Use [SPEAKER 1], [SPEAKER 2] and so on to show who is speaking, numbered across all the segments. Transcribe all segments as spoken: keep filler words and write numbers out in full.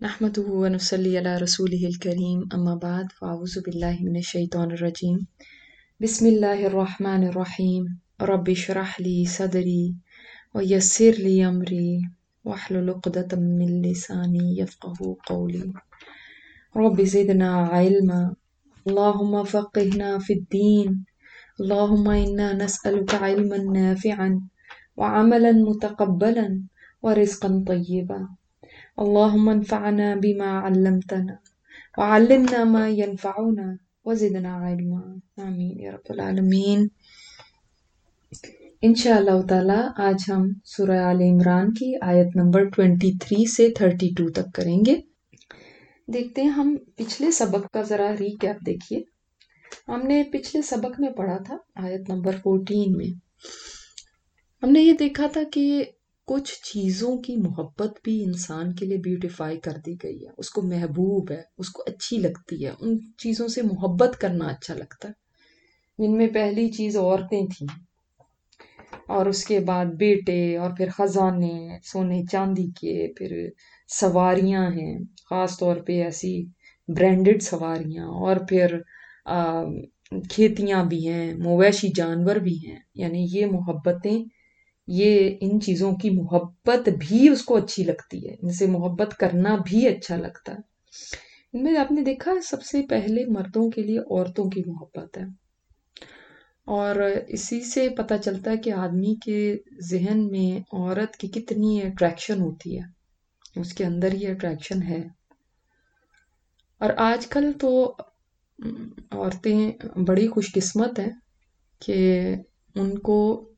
[SPEAKER 1] نحمده ونصلي على رسوله الكريم أما بعد فأعوذ بالله من الشيطان الرجيم بسم الله الرحمن الرحيم رب اشرح لي صدري ويسر لي أمري واحلل عقدة من لساني يفقه قولي رب زدنا علما اللهم فقهنا في الدين اللهم إنا نسألك علما نافعا وعملا متقبلا ورزقا طيبا اللهم انفعنا بما علمتنا وعلمنا ما ينفعنا وزدنا علما آمین یا رب العالمین۔ انشاءاللہ تعالی آج ہم سورہ آل عمران کی آیت نمبر تیئیس سے بتیس تک کریں گے۔ دیکھتے ہیں ہم پچھلے سبق کا ذرا ریکیپ دیکھیے۔ ہم نے پچھلے سبق میں پڑھا تھا آیت نمبر چودہ میں، ہم نے یہ دیکھا تھا کہ کچھ چیزوں کی محبت بھی انسان کے لیے بیوٹیفائی کر دی گئی ہے، اس کو محبوب ہے، اس کو اچھی لگتی ہے، ان چیزوں سے محبت کرنا اچھا لگتا ہے، جن میں پہلی چیز عورتیں تھیں، اور اس کے بعد بیٹے، اور پھر خزانے سونے چاندی کے، پھر سواریاں ہیں، خاص طور پہ ایسی برانڈڈ سواریاں، اور پھر آ, کھیتیاں بھی ہیں، مویشی جانور بھی ہیں، یعنی یہ محبتیں، یہ ان چیزوں کی محبت بھی اس کو اچھی لگتی ہے، ان سے محبت کرنا بھی اچھا لگتا ہے۔ ان میں آپ نے دیکھا سب سے پہلے مردوں کے لیے عورتوں کی محبت ہے، اور اسی سے پتہ چلتا ہے کہ آدمی کے ذہن میں عورت کی کتنی اٹریکشن ہوتی ہے، اس کے اندر یہ اٹریکشن ہے۔ اور آج کل تو عورتیں بڑی خوش قسمت ہیں کہ ان کو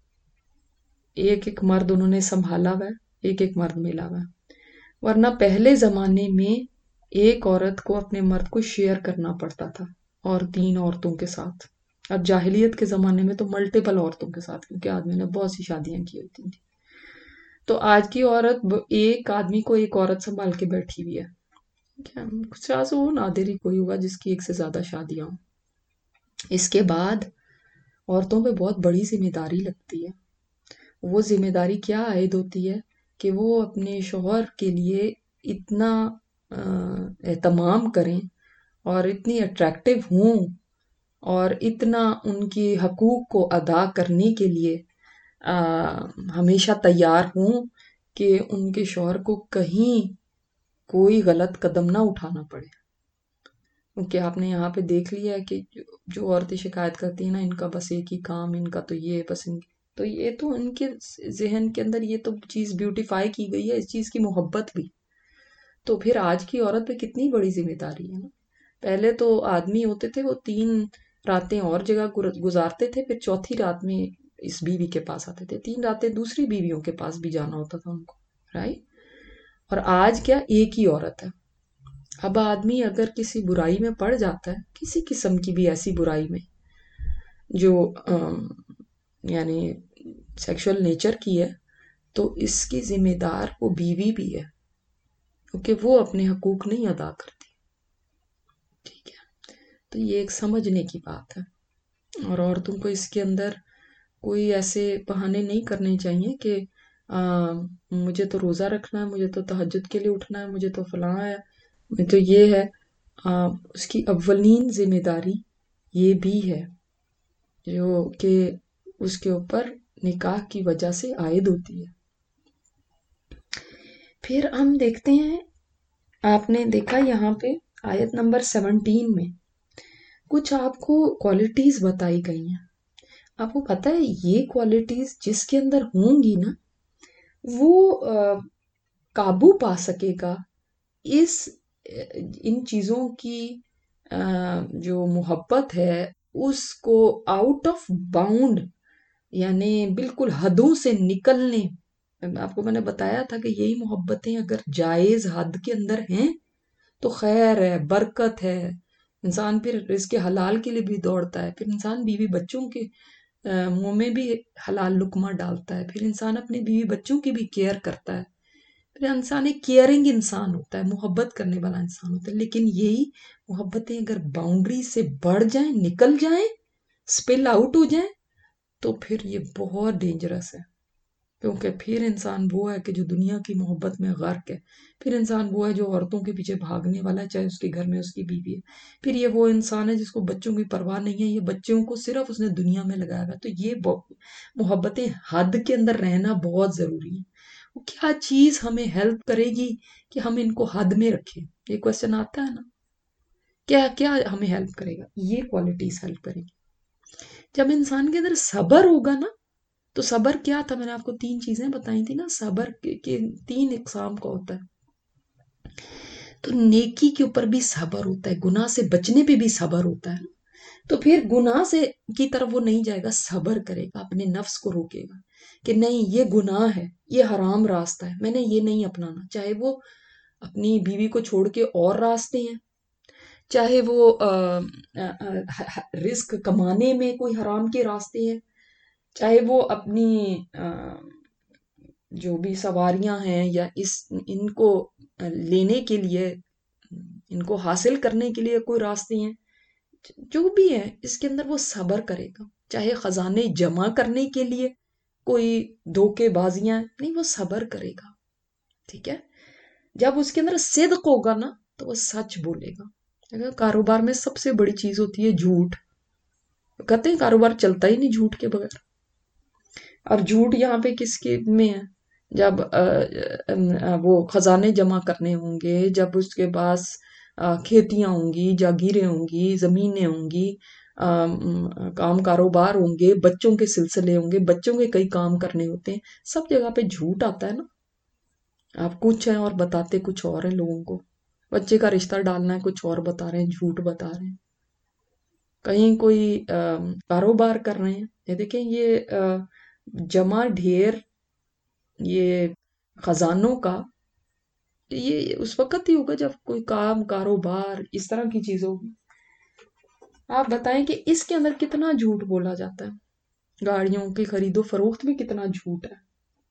[SPEAKER 1] ایک ایک مرد انہوں نے سنبھالا ہوا ہے، ایک ایک مرد ملا ہوا ہے، ورنہ پہلے زمانے میں ایک عورت کو اپنے مرد کو شیئر کرنا پڑتا تھا، اور تین عورتوں کے ساتھ، اور جاہلیت کے زمانے میں تو ملٹیپل عورتوں کے ساتھ، کیونکہ آدمی نے بہت سی شادیاں کی ہوتی تھیں۔ تو آج کی عورت ایک آدمی کو ایک عورت سنبھال کے بیٹھی ہوئی ہے، کچھ ایسا وہ نادر ہی کوئی ہوگا جس کی ایک سے زیادہ شادیاں ہوں۔ اس کے بعد عورتوں پہ بہت بڑی ذمہ داری لگتی ہے۔ وہ ذمہ داری کیا عائد ہوتی ہے کہ وہ اپنے شوہر کے لیے اتنا اہتمام کریں، اور اتنی اٹریکٹیو ہوں، اور اتنا ان کی حقوق کو ادا کرنے کے لیے ہمیشہ تیار ہوں کہ ان کے شوہر کو کہیں کوئی غلط قدم نہ اٹھانا پڑے۔ کیونکہ آپ نے یہاں پہ دیکھ لیا ہے کہ جو عورتیں شکایت کرتی ہیں نا، ان کا بس ایک ہی کام، ان کا تو یہ بس ان تو یہ تو ان کے ذہن کے اندر یہ تو چیز بیوٹیفائی کی گئی ہے، اس چیز کی محبت بھی۔ تو پھر آج کی عورت پہ کتنی بڑی ذمہ داری ہے نا۔ پہلے تو آدمی ہوتے تھے وہ تین راتیں اور جگہ گزارتے تھے، پھر چوتھی رات میں اس بیوی کے پاس آتے تھے، تین راتیں دوسری بیویوں کے پاس بھی جانا ہوتا تھا ان کو، رائٹ۔ اور آج کیا، ایک ہی عورت ہے۔ اب آدمی اگر کسی برائی میں پڑ جاتا ہے، کسی قسم کی بھی ایسی برائی میں جو یعنی سیکشل نیچر کی ہے، تو اس کی ذمہ دار وہ بیوی بھی ہے، کیونکہ وہ اپنے حقوق نہیں ادا کرتی، ٹھیک ہے۔ تو یہ ایک سمجھنے کی بات ہے، اور عورتوں کو اس کے اندر کوئی ایسے بہانے نہیں کرنے چاہیے کہ آ, مجھے تو روزہ رکھنا ہے، مجھے تو تہجد کے لیے اٹھنا ہے، مجھے تو فلاں ہے، مجھے تو یہ ہے۔ آ, اس کی اولین ذمہ داری یہ بھی ہے جو کہ اس کے اوپر نکاح کی وجہ سے عائد ہوتی ہے۔ پھر ہم دیکھتے ہیں، آپ نے دیکھا یہاں پہ آیت نمبر سیونٹین میں کچھ آپ کو کوالٹیز بتائی گئی ہیں۔ آپ کو پتہ ہے یہ کوالٹیز جس کے اندر ہوں گی نا، وہ قابو پا سکے گا اس ان چیزوں کی جو محبت ہے اس کو آؤٹ آف باؤنڈ، یعنی بالکل حدوں سے نکلنے۔ آپ کو میں نے بتایا تھا کہ یہی محبتیں اگر جائز حد کے اندر ہیں تو خیر ہے، برکت ہے، انسان پھر رزق حلال کے لیے بھی دوڑتا ہے، پھر انسان بیوی بچوں کے منہ میں بھی حلال لقمہ ڈالتا ہے، پھر انسان اپنے بیوی بچوں کی بھی کیئر کرتا ہے، پھر انسان ایک کیئرنگ انسان ہوتا ہے، محبت کرنے والا انسان ہوتا ہے۔ لیکن یہی محبتیں اگر باؤنڈری سے بڑھ جائیں، نکل جائیں، سپل آؤٹ ہو جائیں، تو پھر یہ بہت ڈینجرس ہے، کیونکہ پھر انسان وہ ہے کہ جو دنیا کی محبت میں غرق ہے. پھر انسان وہ ہے جو عورتوں کے پیچھے بھاگنے والا ہے، چاہے اس کے گھر میں اس کی بیوی ہے. پھر یہ وہ انسان ہے جس کو بچوں کی پرواہ نہیں ہے، یہ بچوں کو صرف اس نے دنیا میں لگایا ہوا. تو یہ محبتیں حد کے اندر رہنا بہت ضروری ہے. وہ کیا چیز ہمیں ہیلپ کرے گی کہ ہم ان کو حد میں رکھیں؟ یہ کوشچن آتا ہے نا، کیا کیا ہمیں ہیلپ کرے گا؟ یہ کوالٹیز ہیلپ کرے گی. جب انسان کے اندر صبر ہوگا نا، تو صبر کیا تھا، میں نے آپ کو تین چیزیں بتائی تھی نا. صبر کے تین اقسام کا ہوتا ہے. تو نیکی کے اوپر بھی صبر ہوتا ہے، گناہ سے بچنے پہ بھی صبر ہوتا ہے. تو پھر گناہ سے کی طرف وہ نہیں جائے گا، صبر کرے گا، اپنے نفس کو روکے گا کہ نہیں یہ گناہ ہے، یہ حرام راستہ ہے، میں نے یہ نہیں اپنانا. چاہے وہ اپنی بیوی کو چھوڑ کے اور راستے ہیں، چاہے وہ رزق کمانے میں کوئی حرام کے راستے ہیں، چاہے وہ اپنی جو بھی سواریاں ہیں یا اس ان کو لینے کے لیے، ان کو حاصل کرنے کے لیے کوئی راستے ہیں، جو بھی ہے اس کے اندر وہ صبر کرے گا. چاہے خزانے جمع کرنے کے لیے کوئی دھوکے بازیاں، نہیں، وہ صبر کرے گا. ٹھیک ہے. جب اس کے اندر صدق ہوگا نا تو وہ سچ بولے گا. کاروبار میں سب سے بڑی چیز ہوتی ہے جھوٹ. کہتے ہیں کاروبار چلتا ہی نہیں جھوٹ کے بغیر. اور جھوٹ یہاں پہ کس کے میں ہے؟ جب وہ خزانے جمع کرنے ہوں گے، جب اس کے پاس کھیتیاں ہوں گی، جاگیریں ہوں گی، زمینیں ہوں گی، کام کاروبار ہوں گے، بچوں کے سلسلے ہوں گے، بچوں کے کئی کام کرنے ہوتے ہیں، سب جگہ پہ جھوٹ آتا ہے نا. آپ کچھ ہیں اور بتاتے کچھ اور ہیں لوگوں کو. بچے کا رشتہ ڈالنا ہے، کچھ اور بتا رہے ہیں، جھوٹ بتا رہے ہیں. کہیں کوئی کاروبار کر رہے ہیں، یہ دیکھیں یہ جمع ڈھیر یہ خزانوں کا یہ اس وقت ہی ہوگا جب کوئی کام کاروبار اس طرح کی چیز ہوگی. آپ بتائیں کہ اس کے اندر کتنا جھوٹ بولا جاتا ہے. گاڑیوں کی خرید و فروخت میں کتنا جھوٹ ہے.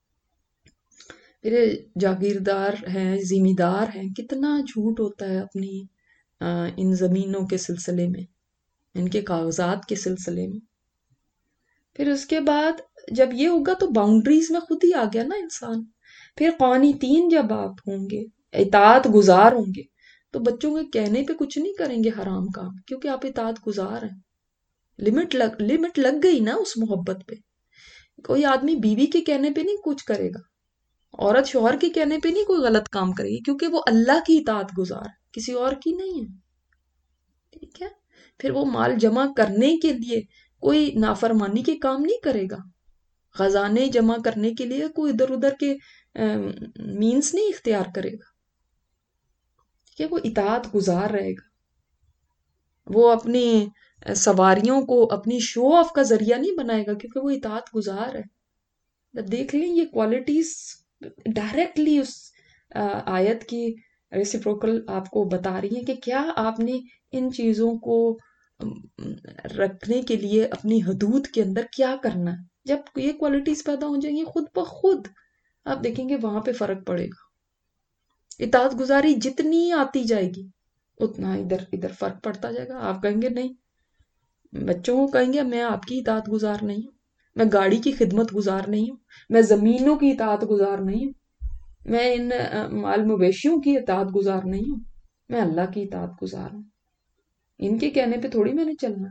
[SPEAKER 1] میرے جاگیردار ہیں، ذمہ دار ہیں، کتنا جھوٹ ہوتا ہے اپنی ان زمینوں کے سلسلے میں، ان کے کاغذات کے سلسلے میں. پھر اس کے بعد جب یہ ہوگا تو باؤنڈریز میں خود ہی آ گیا نا انسان. پھر قانتین جب آپ ہوں گے، اطاعت گزار ہوں گے، تو بچوں کے کہنے پہ کچھ نہیں کریں گے حرام کام، کیونکہ آپ اطاعت گزار ہیں. لمٹ لگ لمٹ لگ گئی نا اس محبت پہ. کوئی آدمی بیوی کے کہنے پہ نہیں کچھ کرے گا، عورت شوہر کے کہنے پہ نہیں کوئی غلط کام کرے گی، کیونکہ وہ اللہ کی اطاعت گزار، کسی اور کی نہیں ہے. ٹھیک ہے. پھر وہ مال جمع کرنے کے لیے کوئی نافرمانی کے کام نہیں کرے گا. خزانے جمع کرنے کے لیے کوئی ادھر ادھر کے مینز نہیں اختیار کرے گا. ٹھیک ہے. وہ اطاعت گزار رہے گا. وہ اپنی سواریوں کو اپنی شو آف کا ذریعہ نہیں بنائے گا، کیونکہ وہ اطاعت گزار ہے. جب دیکھ لیں یہ کوالٹیز ڈائریکٹلی اس آیت کی ریسیپروکل آپ کو بتا رہی ہیں کہ کیا آپ نے ان چیزوں کو رکھنے کے لیے اپنی حدود کے اندر کیا کرنا ہے. جب یہ کوالٹیز پیدا ہو جائیں گی خود بخود آپ دیکھیں گے وہاں پہ فرق پڑے گا. اطاعت گزاری جتنی آتی جائے گی اتنا ادھر ادھر فرق پڑتا جائے گا. آپ کہیں گے نہیں، بچوں کو کہیں گے میں آپ کی اطاعت گزار نہیں ہوں، میں گاڑی کی خدمت گزار نہیں ہوں، میں زمینوں کی اطاعت گزار نہیں ہوں، میں ان مال مویشیوں کی اطاعت گزار نہیں ہوں، میں اللہ کی اطاعت گزار ہوں. ان کے کہنے پہ تھوڑی میں نے چلنا.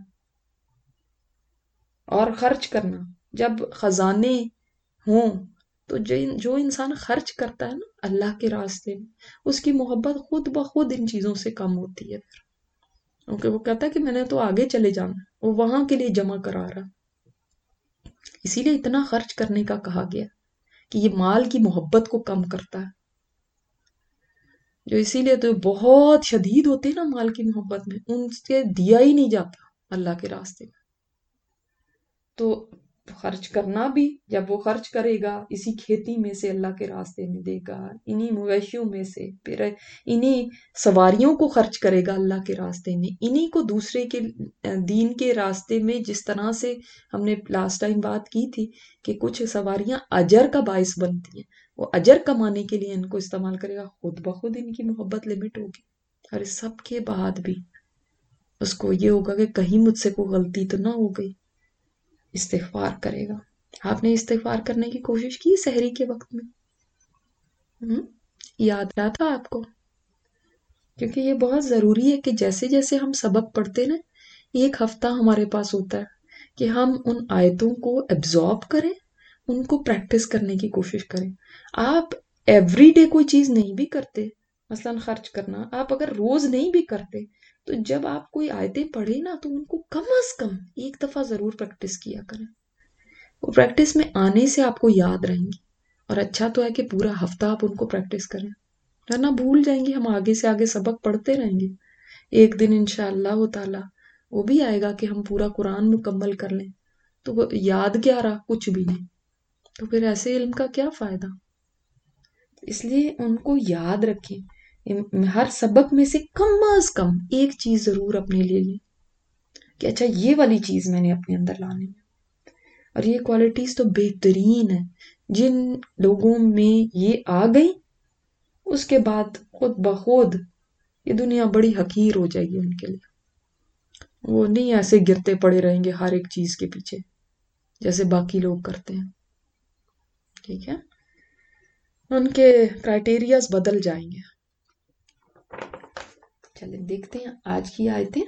[SPEAKER 1] اور خرچ کرنا، جب خزانے ہوں تو جو انسان خرچ کرتا ہے نا اللہ کے راستے میں، اس کی محبت خود بخود ان چیزوں سے کم ہوتی ہے. پھر کیونکہ وہ کہتا ہے کہ میں نے تو آگے چلے جانا، وہ وہاں کے لیے جمع کرا رہا. اسی لیے اتنا خرچ کرنے کا کہا گیا کہ یہ مال کی محبت کو کم کرتا ہے. جو اسی لیے تو بہت شدید ہوتے ہیں نا مال کی محبت میں، ان سے دیا ہی نہیں جاتا اللہ کے راستے میں. تو خرچ کرنا بھی، جب وہ خرچ کرے گا اسی کھیتی میں سے اللہ کے راستے میں دے گا، انہی مویشیوں میں سے، پھر انہی سواریوں کو خرچ کرے گا اللہ کے راستے میں، انہی کو دوسرے کے دین کے راستے میں، جس طرح سے ہم نے لاسٹ ٹائم بات کی تھی کہ کچھ سواریاں اجر کا باعث بنتی ہیں، وہ اجر کمانے کے لیے ان کو استعمال کرے گا، خود بخود ان کی محبت لمٹ ہوگی. اور اس سب کے بعد بھی اس کو یہ ہوگا کہ کہیں مجھ سے کوئی غلطی تو نہ ہو گئی، استغفار کرے گا. آپ نے استغفار کرنے کی کوشش کی سحری کے وقت میں؟ ہم؟ یاد رہا تھا آپ کو؟ کیونکہ یہ بہت ضروری ہے کہ جیسے جیسے ہم سبق پڑھتے نا، ایک ہفتہ ہمارے پاس ہوتا ہے کہ ہم ان آیتوں کو ایبزارب کریں، ان کو پریکٹس کرنے کی کوشش کریں۔ آپ ایوری ڈے کوئی چیز نہیں بھی کرتے، مثلا خرچ کرنا آپ اگر روز نہیں بھی کرتے، تو جب آپ کوئی آیتیں پڑھیں نا تو ان کو کم از کم ایک دفعہ ضرور پریکٹس کیا کریں۔ وہ پریکٹس میں آنے سے آپ کو یاد رہیں گی، اور اچھا تو ہے کہ پورا ہفتہ آپ ان کو پریکٹس کریں، ورنہ بھول جائیں گے۔ ہم آگے سے آگے سبق پڑھتے رہیں گے، ایک دن انشاءاللہ تعالی وہ بھی آئے گا کہ ہم پورا قرآن مکمل کر لیں، تو وہ یاد کیا رہا؟ کچھ بھی نہیں۔ تو پھر ایسے علم کا کیا فائدہ؟ اس لیے ان کو یاد رکھیں، ہر سبق میں سے کم از کم ایک چیز ضرور اپنے لیے لیں کہ اچھا یہ والی چیز میں نے اپنے اندر لانی ہے۔ اور یہ کوالٹیز تو بہترین ہیں، جن لوگوں میں یہ آ گئی اس کے بعد خود بخود یہ دنیا بڑی حقیر ہو جائے گی ان کے لیے۔ وہ نہیں ایسے گرتے پڑے رہیں گے ہر ایک چیز کے پیچھے جیسے باقی لوگ کرتے ہیں، ٹھیک ہے؟ ان کے کرائٹیریاز بدل جائیں گے۔ چلیں دیکھتے ہیں آج کی آیتیں۔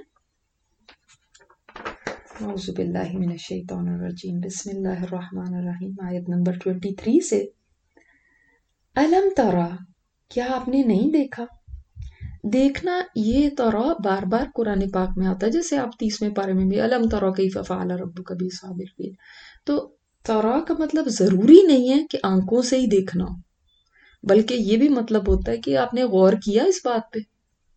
[SPEAKER 1] اعوذ باللہ من الشیطان الرجیم، بسم اللہ الرحمن الرحیم۔ آیت نمبر تیئیس سے، الم ترا، کیا آپ نے نہیں دیکھا؟ دیکھنا یہ ترا بار بار قرآن پاک میں آتا ہے، جیسے آپ تیسویں پارے میں بھی الم ترا کیف فعل ربک باصحاب الفیل۔ تو ترا کا مطلب ضروری نہیں ہے کہ آنکھوں سے ہی دیکھنا ہو، بلکہ یہ بھی مطلب ہوتا ہے کہ آپ نے غور کیا اس بات پہ۔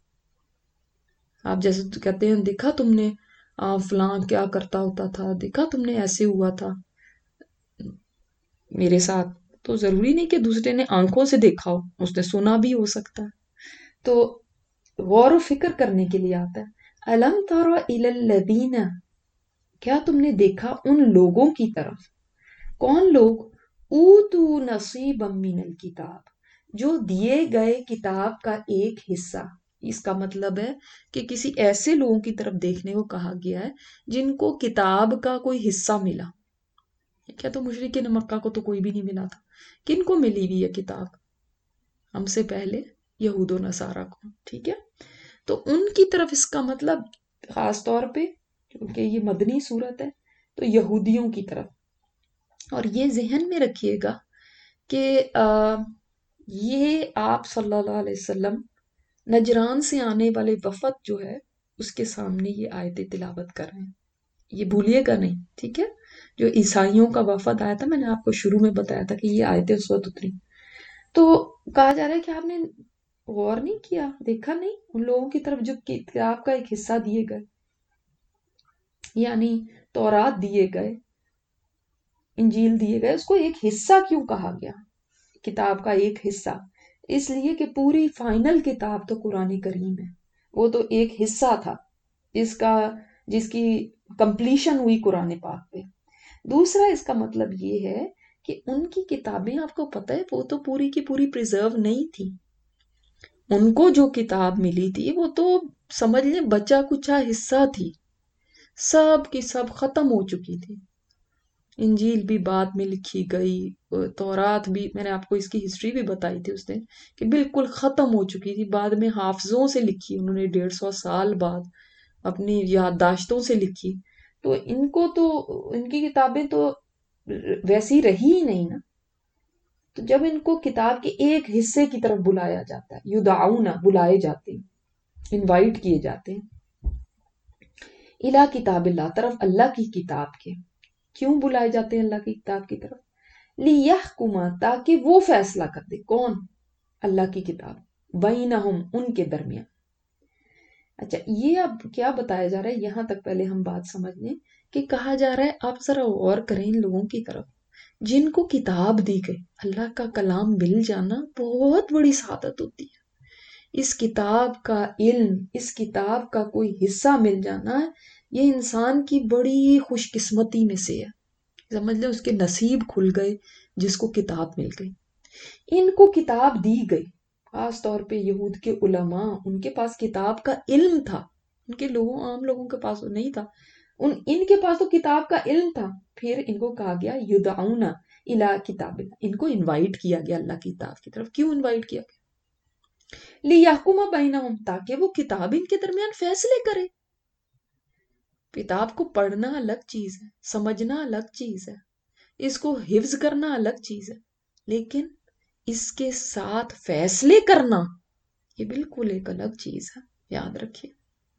[SPEAKER 1] آپ جیسے کہتے ہیں دیکھا تم نے فلاں کیا کرتا ہوتا تھا، دیکھا تم نے ایسے ہوا تھا میرے ساتھ، تو ضروری نہیں کہ دوسرے نے آنکھوں سے دیکھا ہو، اس نے سنا بھی ہو سکتا ہے۔ تو غور و فکر کرنے کے لیے آتا ہے۔ الم تر الی الذین، کیا تم نے دیکھا ان لوگوں کی طرف، کون لوگ؟ اوتو نصیبا من الکتاب، جو دیے گئے کتاب کا ایک حصہ۔ اس کا مطلب ہے کہ کسی ایسے لوگوں کی طرف دیکھنے کو کہا گیا ہے جن کو کتاب کا کوئی حصہ ملا۔ کیا تو مشرکین مکہ کو تو کوئی بھی نہیں ملا تھا، کن کو ملی ہوئی ہے کتاب؟ ہم سے پہلے یہود و نصارہ کو، ٹھیک ہے؟ تو ان کی طرف اس کا مطلب خاص طور پہ، کیونکہ یہ مدنی صورت ہے، تو یہودیوں کی طرف۔ اور یہ ذہن میں رکھیے گا کہ یہ آپ صلی اللہ علیہ وسلم نجران سے آنے والے وفد جو ہے اس کے سامنے یہ آیتیں تلاوت کر رہے ہیں، یہ بھولیے گا نہیں، ٹھیک ہے؟ جو عیسائیوں کا وفد آیا تھا، میں نے آپ کو شروع میں بتایا تھا کہ یہ آیتیں اس وقت اتری، تو کہا جا رہا ہے کہ آپ نے غور نہیں کیا، دیکھا نہیں ان لوگوں کی طرف جو کتاب کا ایک حصہ دیے گئے، یعنی تورات دیے گئے، انجیل دیے گئے، اس کو ایک حصہ کیوں کہا گیا؟ کتاب کا ایک حصہ اس لیے کہ پوری فائنل کتاب تو قرآن کریم ہے، وہ تو ایک حصہ تھا جس کا جس کی کمپلیشن ہوئی قرآن پاک پہ۔ دوسرا اس کا مطلب یہ ہے کہ ان کی کتابیں آپ کو پتہ ہے وہ تو پوری کی پوری پریزرو نہیں تھی، ان کو جو کتاب ملی تھی وہ تو سمجھ لیں بچا کچا حصہ تھی، سب کی سب ختم ہو چکی تھی۔ انجیل بھی بعد میں لکھی گئی، تورات بھی، میں نے آپ کو اس کی ہسٹری بھی بتائی تھی اس دن کہ بالکل ختم ہو چکی تھی، بعد میں حافظوں سے لکھی انہوں نے، ڈیڑھ سو سال بعد اپنی یادداشتوں سے لکھی۔ تو ان کو تو ان کی کتابیں تو ویسی رہی ہی نہیں نا۔ تو جب ان کو کتاب کے ایک حصے کی طرف بلایا جاتا ہے، یدعون، بلائے جاتے ہیں، انوائٹ کیے جاتے ہیں، الا کتاب اللہ، طرف اللہ کی کتاب کے۔ کیوں بلائے جاتے ہیں اللہ کی کتاب کی طرف؟ لیحکم، تاکہ وہ فیصلہ کر دے، کون؟ اللہ کی کتاب، بینہم، ان کے درمیان۔ اچھا یہ اب کیا بتایا جا رہا ہے، یہاں تک پہلے ہم بات سمجھ لیں کہ کہا جا رہا ہے آپ ذرا غور کریں ان لوگوں کی طرف جن کو کتاب دی گئی۔ اللہ کا کلام مل جانا بہت بڑی سعادت ہوتی ہے۔ اس کتاب کا علم، اس کتاب کا کوئی حصہ مل جانا، یہ انسان کی بڑی خوش قسمتی میں سے ہے۔ سمجھ لیں اس کے نصیب کھل گئے جس کو کتاب مل گئی۔ ان کو کتاب دی گئی، خاص طور پہ یہود کے علماء، ان کے پاس کتاب کا علم تھا، ان کے لوگوں عام لوگوں کے پاس نہیں تھا۔ ان ان کے پاس تو کتاب کا علم تھا، پھر ان کو کہا گیا یدعون الی کتاب اللہ، ان کو انوائٹ کیا گیا اللہ کی کتاب کی طرف. کیوں انوائٹ کیا گیا؟ لیحکم بینہم، تاکہ وہ کتاب ان کے درمیان فیصلے کرے. کتاب کو پڑھنا الگ چیز ہے، سمجھنا الگ چیز ہے، اس کو حفظ کرنا الگ چیز ہے، لیکن اس کے ساتھ فیصلے کرنا یہ بالکل ایک الگ چیز ہے، یاد رکھیے.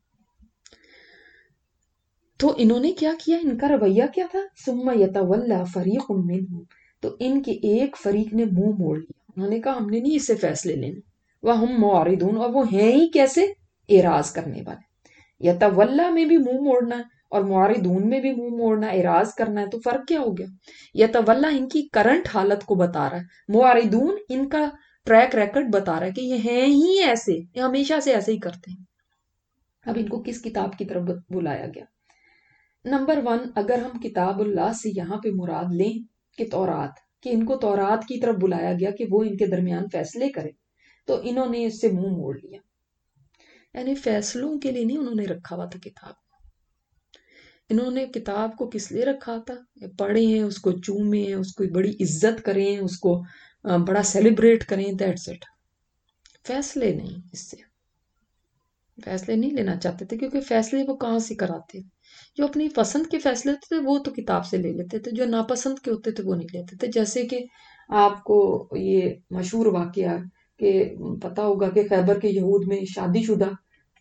[SPEAKER 1] تو انہوں نے کیا کیا، ان کا رویہ کیا تھا؟ ثم یتولی فریق منہم، تو ان کے ایک فریق نے منہ موڑ لیا، انہوں نے کہا ہم نے نہیں اس سے فیصلے لینے. وہم معرضون، اور وہ ہیں ہی کیسے؟ اعراض کرنے والے. یتولی میں بھی منہ موڑنا ہے اور معرضون میں بھی منہ موڑنا، اعراض کرنا ہے، تو فرق کیا ہو گیا؟ یتولی ان کی کرنٹ حالت کو بتا رہا ہے، معرضون ان کا ٹریک ریکارڈ بتا رہا ہے کہ یہ ہیں ہی ایسے، یہ ہمیشہ سے ایسے ہی کرتے ہیں. اب ان کو کس کتاب کی طرف بلایا گیا؟ نمبر ون، اگر ہم کتاب اللہ سے یہاں پہ مراد لیں کہ تورات، کہ ان کو تورات کی طرف بلایا گیا کہ وہ ان کے درمیان فیصلے کرے، تو انہوں نے اس سے منہ موڑ لیا. یعنی فیصلوں کے لیے نہیں انہوں نے رکھا ہوا تھا کتاب، انہوں نے کتاب کو کس لیے رکھا تھا؟ پڑھیں، اس کو چومیں، اس کو بڑی عزت کریں، اس کو بڑا سیلیبریٹ کریں، دیٹس اٹ. فیصلے نہیں، اس سے فیصلے نہیں لینا چاہتے تھے، کیونکہ فیصلے وہ کہاں سے کراتے؟ جو اپنی پسند کے فیصلے ہوتے تھے وہ تو کتاب سے لے لیتے تھے، جو ناپسند کے ہوتے تھے وہ نہیں لیتے تھے. جیسے کہ آپ کو یہ مشہور واقعہ کہ پتا ہوگا کہ خیبر کے یہود میں شادی شدہ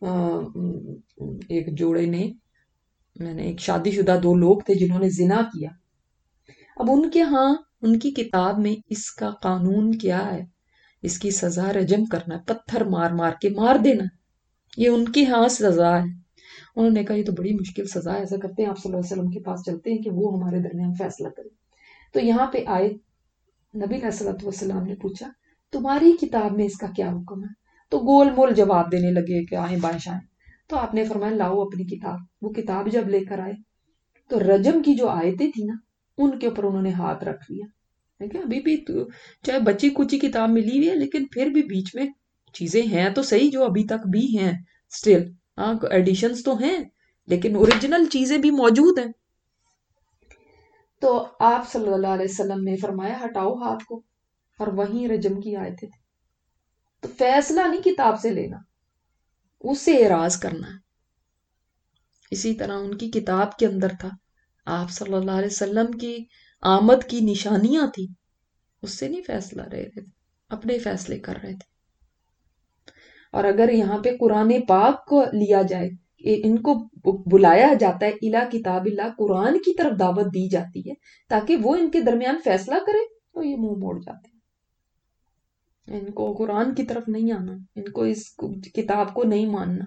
[SPEAKER 1] ایک جوڑے نے، میں نے ایک شادی شدہ دو لوگ تھے جنہوں نے زنا کیا. اب ان کے ہاں ان کی کتاب میں اس کا قانون کیا ہے؟ اس کی سزا رجم کرنا ہے، پتھر مار مار کے مار دینا، یہ ان کی ہاں سزا ہے. انہوں نے کہا یہ تو بڑی مشکل سزا ہے، ایسا کرتے ہیں آپ صلی اللہ علیہ وسلم کے پاس چلتے ہیں کہ وہ ہمارے درمیان فیصلہ کرے. تو یہاں پہ آئے، نبی علیہ الصلوۃ والسلام نے پوچھا تمہاری کتاب میں اس کا کیا حکم ہے؟ تو گول مول جواب دینے لگے کہ آئیں بائیں شائیں. تو آپ نے فرمایا لاؤ اپنی کتاب. وہ کتاب جب لے کر آئے تو رجم کی جو آیتیں تھی نا ان کے اوپر انہوں نے ہاتھ رکھ لیا. دیکھیں ابھی بھی چاہے بچی کچی کتاب ملی ہوئی ہے لیکن پھر بھی بیچ میں چیزیں ہیں تو صحیح جو ابھی تک بھی ہیں سٹل، ہاں ایڈیشنز تو ہیں لیکن اوریجنل چیزیں بھی موجود ہیں. تو آپ صلی اللہ علیہ وسلم نے فرمایا ہٹاؤ ہاتھ کو، اور وہیں رجم کی آیتیں تھیں. تو فیصلہ نہیں کتاب سے لینا، اس سے اعراض کرنا ہے. اسی طرح ان کی کتاب کے اندر تھا، آپ صلی اللہ علیہ وسلم کی آمد کی نشانیاں تھی، اس سے نہیں فیصلہ رہے تھے، اپنے فیصلے کر رہے تھے. اور اگر یہاں پہ قرآن پاک کو لیا جائے، ان کو بلایا جاتا ہے الا کتاب اللہ، قرآن کی طرف دعوت دی جاتی ہے تاکہ وہ ان کے درمیان فیصلہ کرے، تو یہ منہ موڑ جاتے ہیں. ان کو قرآن کی طرف نہیں آنا، ان کو اس کتاب کو نہیں ماننا.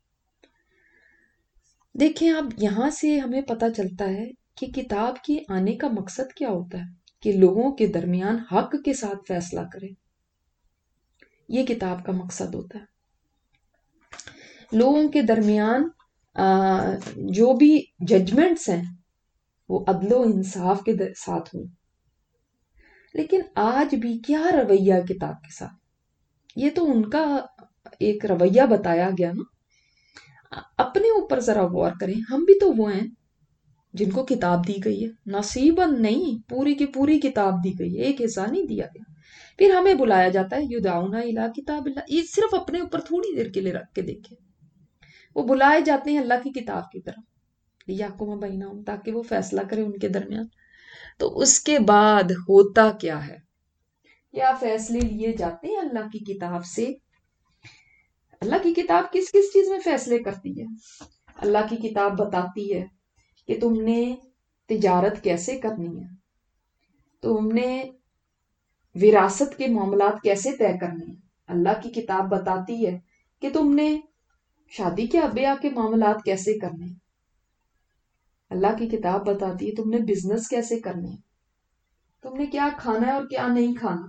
[SPEAKER 1] دیکھیں اب یہاں سے ہمیں پتہ چلتا ہے کہ کتاب کے آنے کا مقصد کیا ہوتا ہے، کہ لوگوں کے درمیان حق کے ساتھ فیصلہ کرے. یہ کتاب کا مقصد ہوتا ہے، لوگوں کے درمیان جو بھی ججمنٹس ہیں وہ عدل و انصاف کے ساتھ ہوں. لیکن آج بھی کیا رویہ کتاب کے ساتھ؟ یہ تو ان کا ایک رویہ بتایا گیا نا. اپنے اوپر ذرا غور کریں، ہم بھی تو وہ ہیں جن کو کتاب دی گئی ہے، نصیباً نہیں، پوری کی پوری کتاب دی گئی ہے، ایک حصہ نہیں دیا گیا. پھر ہمیں بلایا جاتا ہے یدعون الی کتاب اللہ. یہ صرف اپنے اوپر تھوڑی دیر کے لیے رکھ کے دیکھیں، وہ بلائے جاتے ہیں اللہ کی کتاب کی طرف لیحکم بینہم، تاکہ وہ فیصلہ کرے ان کے درمیان. تو اس کے بعد ہوتا کیا ہے؟ کیا فیصلے لیے جاتے ہیں اللہ کی کتاب سے؟ اللہ کی کتاب کس کس چیز میں فیصلے کرتی ہے؟ اللہ کی کتاب بتاتی ہے کہ تم نے تجارت کیسے کرنی ہے، تم نے وراثت کے معاملات کیسے طے کرنے ہیں. اللہ کی کتاب بتاتی ہے کہ تم نے شادی کے بیاہ کے معاملات کیسے کرنے ہیں. اللہ کی کتاب بتاتی ہے تم نے بزنس کیسے کرنے ہیں، تم نے کیا کھانا ہے اور کیا نہیں کھانا،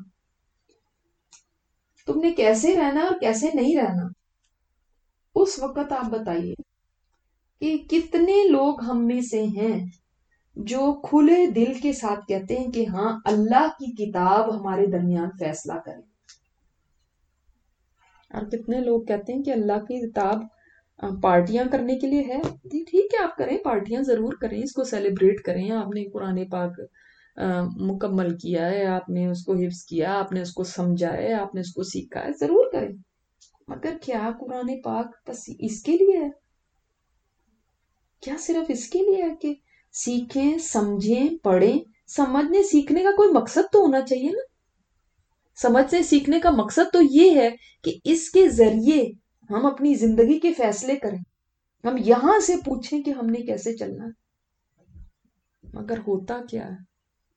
[SPEAKER 1] تم نے کیسے رہنا اور کیسے نہیں رہنا. اس وقت آپ بتائیے کہ کتنے لوگ ہم میں سے ہیں جو کھلے دل کے ساتھ کہتے ہیں کہ ہاں اللہ کی کتاب ہمارے درمیان فیصلہ کرے، اور کتنے لوگ کہتے ہیں کہ اللہ کی کتاب پارٹیاں کرنے کے لیے ہے جی ٹھیک ہے، آپ کریں، پارٹیاں ضرور کریں، اس کو سیلیبریٹ کریں. آپ نے قرآن پاک مکمل کیا ہے، آپ نے اس کو حفظ کیا، آپ نے اس کو سمجھا ہے، آپ نے اس کو سیکھا ہے، ضرور کریں. مگر کیا قرآن پاک بس اس کے لیے ہے؟ کیا صرف اس کے لیے ہے کہ سیکھیں، سمجھیں، پڑھیں؟ سمجھنے سیکھنے کا کوئی مقصد تو ہونا چاہیے نا. سمجھنے سیکھنے کا مقصد تو یہ ہے کہ اس کے ذریعے ہم اپنی زندگی کے فیصلے کریں، ہم یہاں سے پوچھیں کہ ہم نے کیسے چلنا ہے. مگر ہوتا کیا ہے؟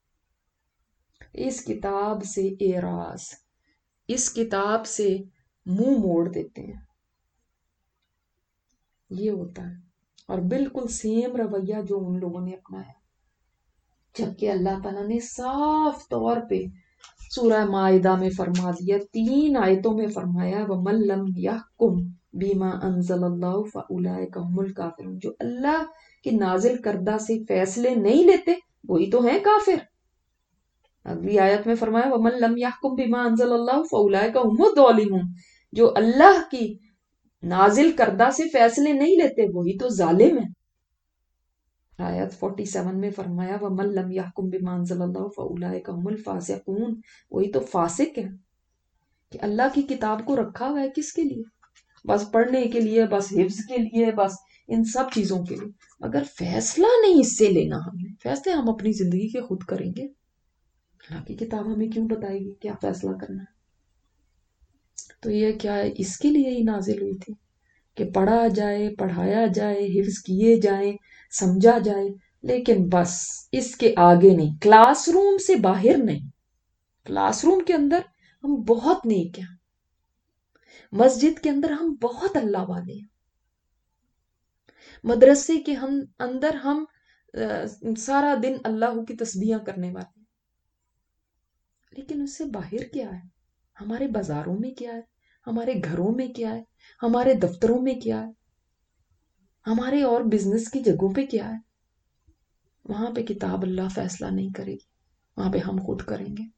[SPEAKER 1] اس کتاب سے اعراض، اس کتاب سے منہ موڑ دیتے ہیں. یہ ہوتا ہے. اور بالکل سیم رویہ جو ان لوگوں نے اپنایا، جبکہ اللہ تعالیٰ نے صاف طور پہ سورہ مائدہ میں فرما دیا، تین آیتوں میں فرمایا وَمَن لَّمْ يَحْكُمْ بِمَا أَنزَلَ اللَّهُ فَأُولَٰئِكَ هُمُ الْكَافِرُونَ. جو اللہ کے نازل کردہ سے فیصلے نہیں لیتے وہی تو ہیں کافر. اگلی آیت میں فرمایا وَمَن لَّمْ يَحْكُمْ بِمَا أَنزَلَ اللَّهُ فَأُولَٰئِكَ هُمُ الظَّالِمُونَ. جو اللہ کی نازل کردہ سے فیصلے نہیں لیتے وہی تو ظالم ہیں. آیت سینتالیس میں فرمایا وَمَن لَّمْ يَحْكُمْ بِمَا أَنزَلَ اللَّهُ فَأُولَٰئِكَ هُمُ الْفَاسِقُونَ. وہی تو فاسق ہیں. کہ اللہ کی کتاب کو رکھا ہوا ہے کس کے لیے؟ بس پڑھنے کے لیے، بس حفظ کے لیے، بس ان سب چیزوں کے لیے. مگر فیصلہ نہیں اس سے لینا. ہم نے فیصلے ہم اپنی زندگی کے خود کریں گے. اللہ کی کتاب ہمیں کیوں بتائے گی کیا فیصلہ کرنا ہے؟ تو یہ کیا ہے؟ اس کے لیے ہی نازل ہوئی تھی کہ پڑھا جائے، پڑھایا جائے، حفظ کیے جائیں، سمجھا جائے. لیکن بس اس کے آگے نہیں، کلاس روم سے باہر نہیں. کلاس روم کے اندر ہم بہت نیک ہیں، مسجد کے اندر ہم بہت اللہ والے ہیں، مدرسے کے ہم اندر ہم سارا دن اللہ کی تسبیحاں کرنے والے ہیں. لیکن اس سے باہر کیا ہے؟ ہمارے بازاروں میں کیا ہے؟ ہمارے گھروں میں کیا ہے؟ ہمارے دفتروں میں کیا ہے؟ ہمارے اور بزنس کی جگہوں پہ کیا ہے؟ وہاں پہ کتاب اللہ فیصلہ نہیں کرے گی، وہاں پہ ہم خود کریں گے.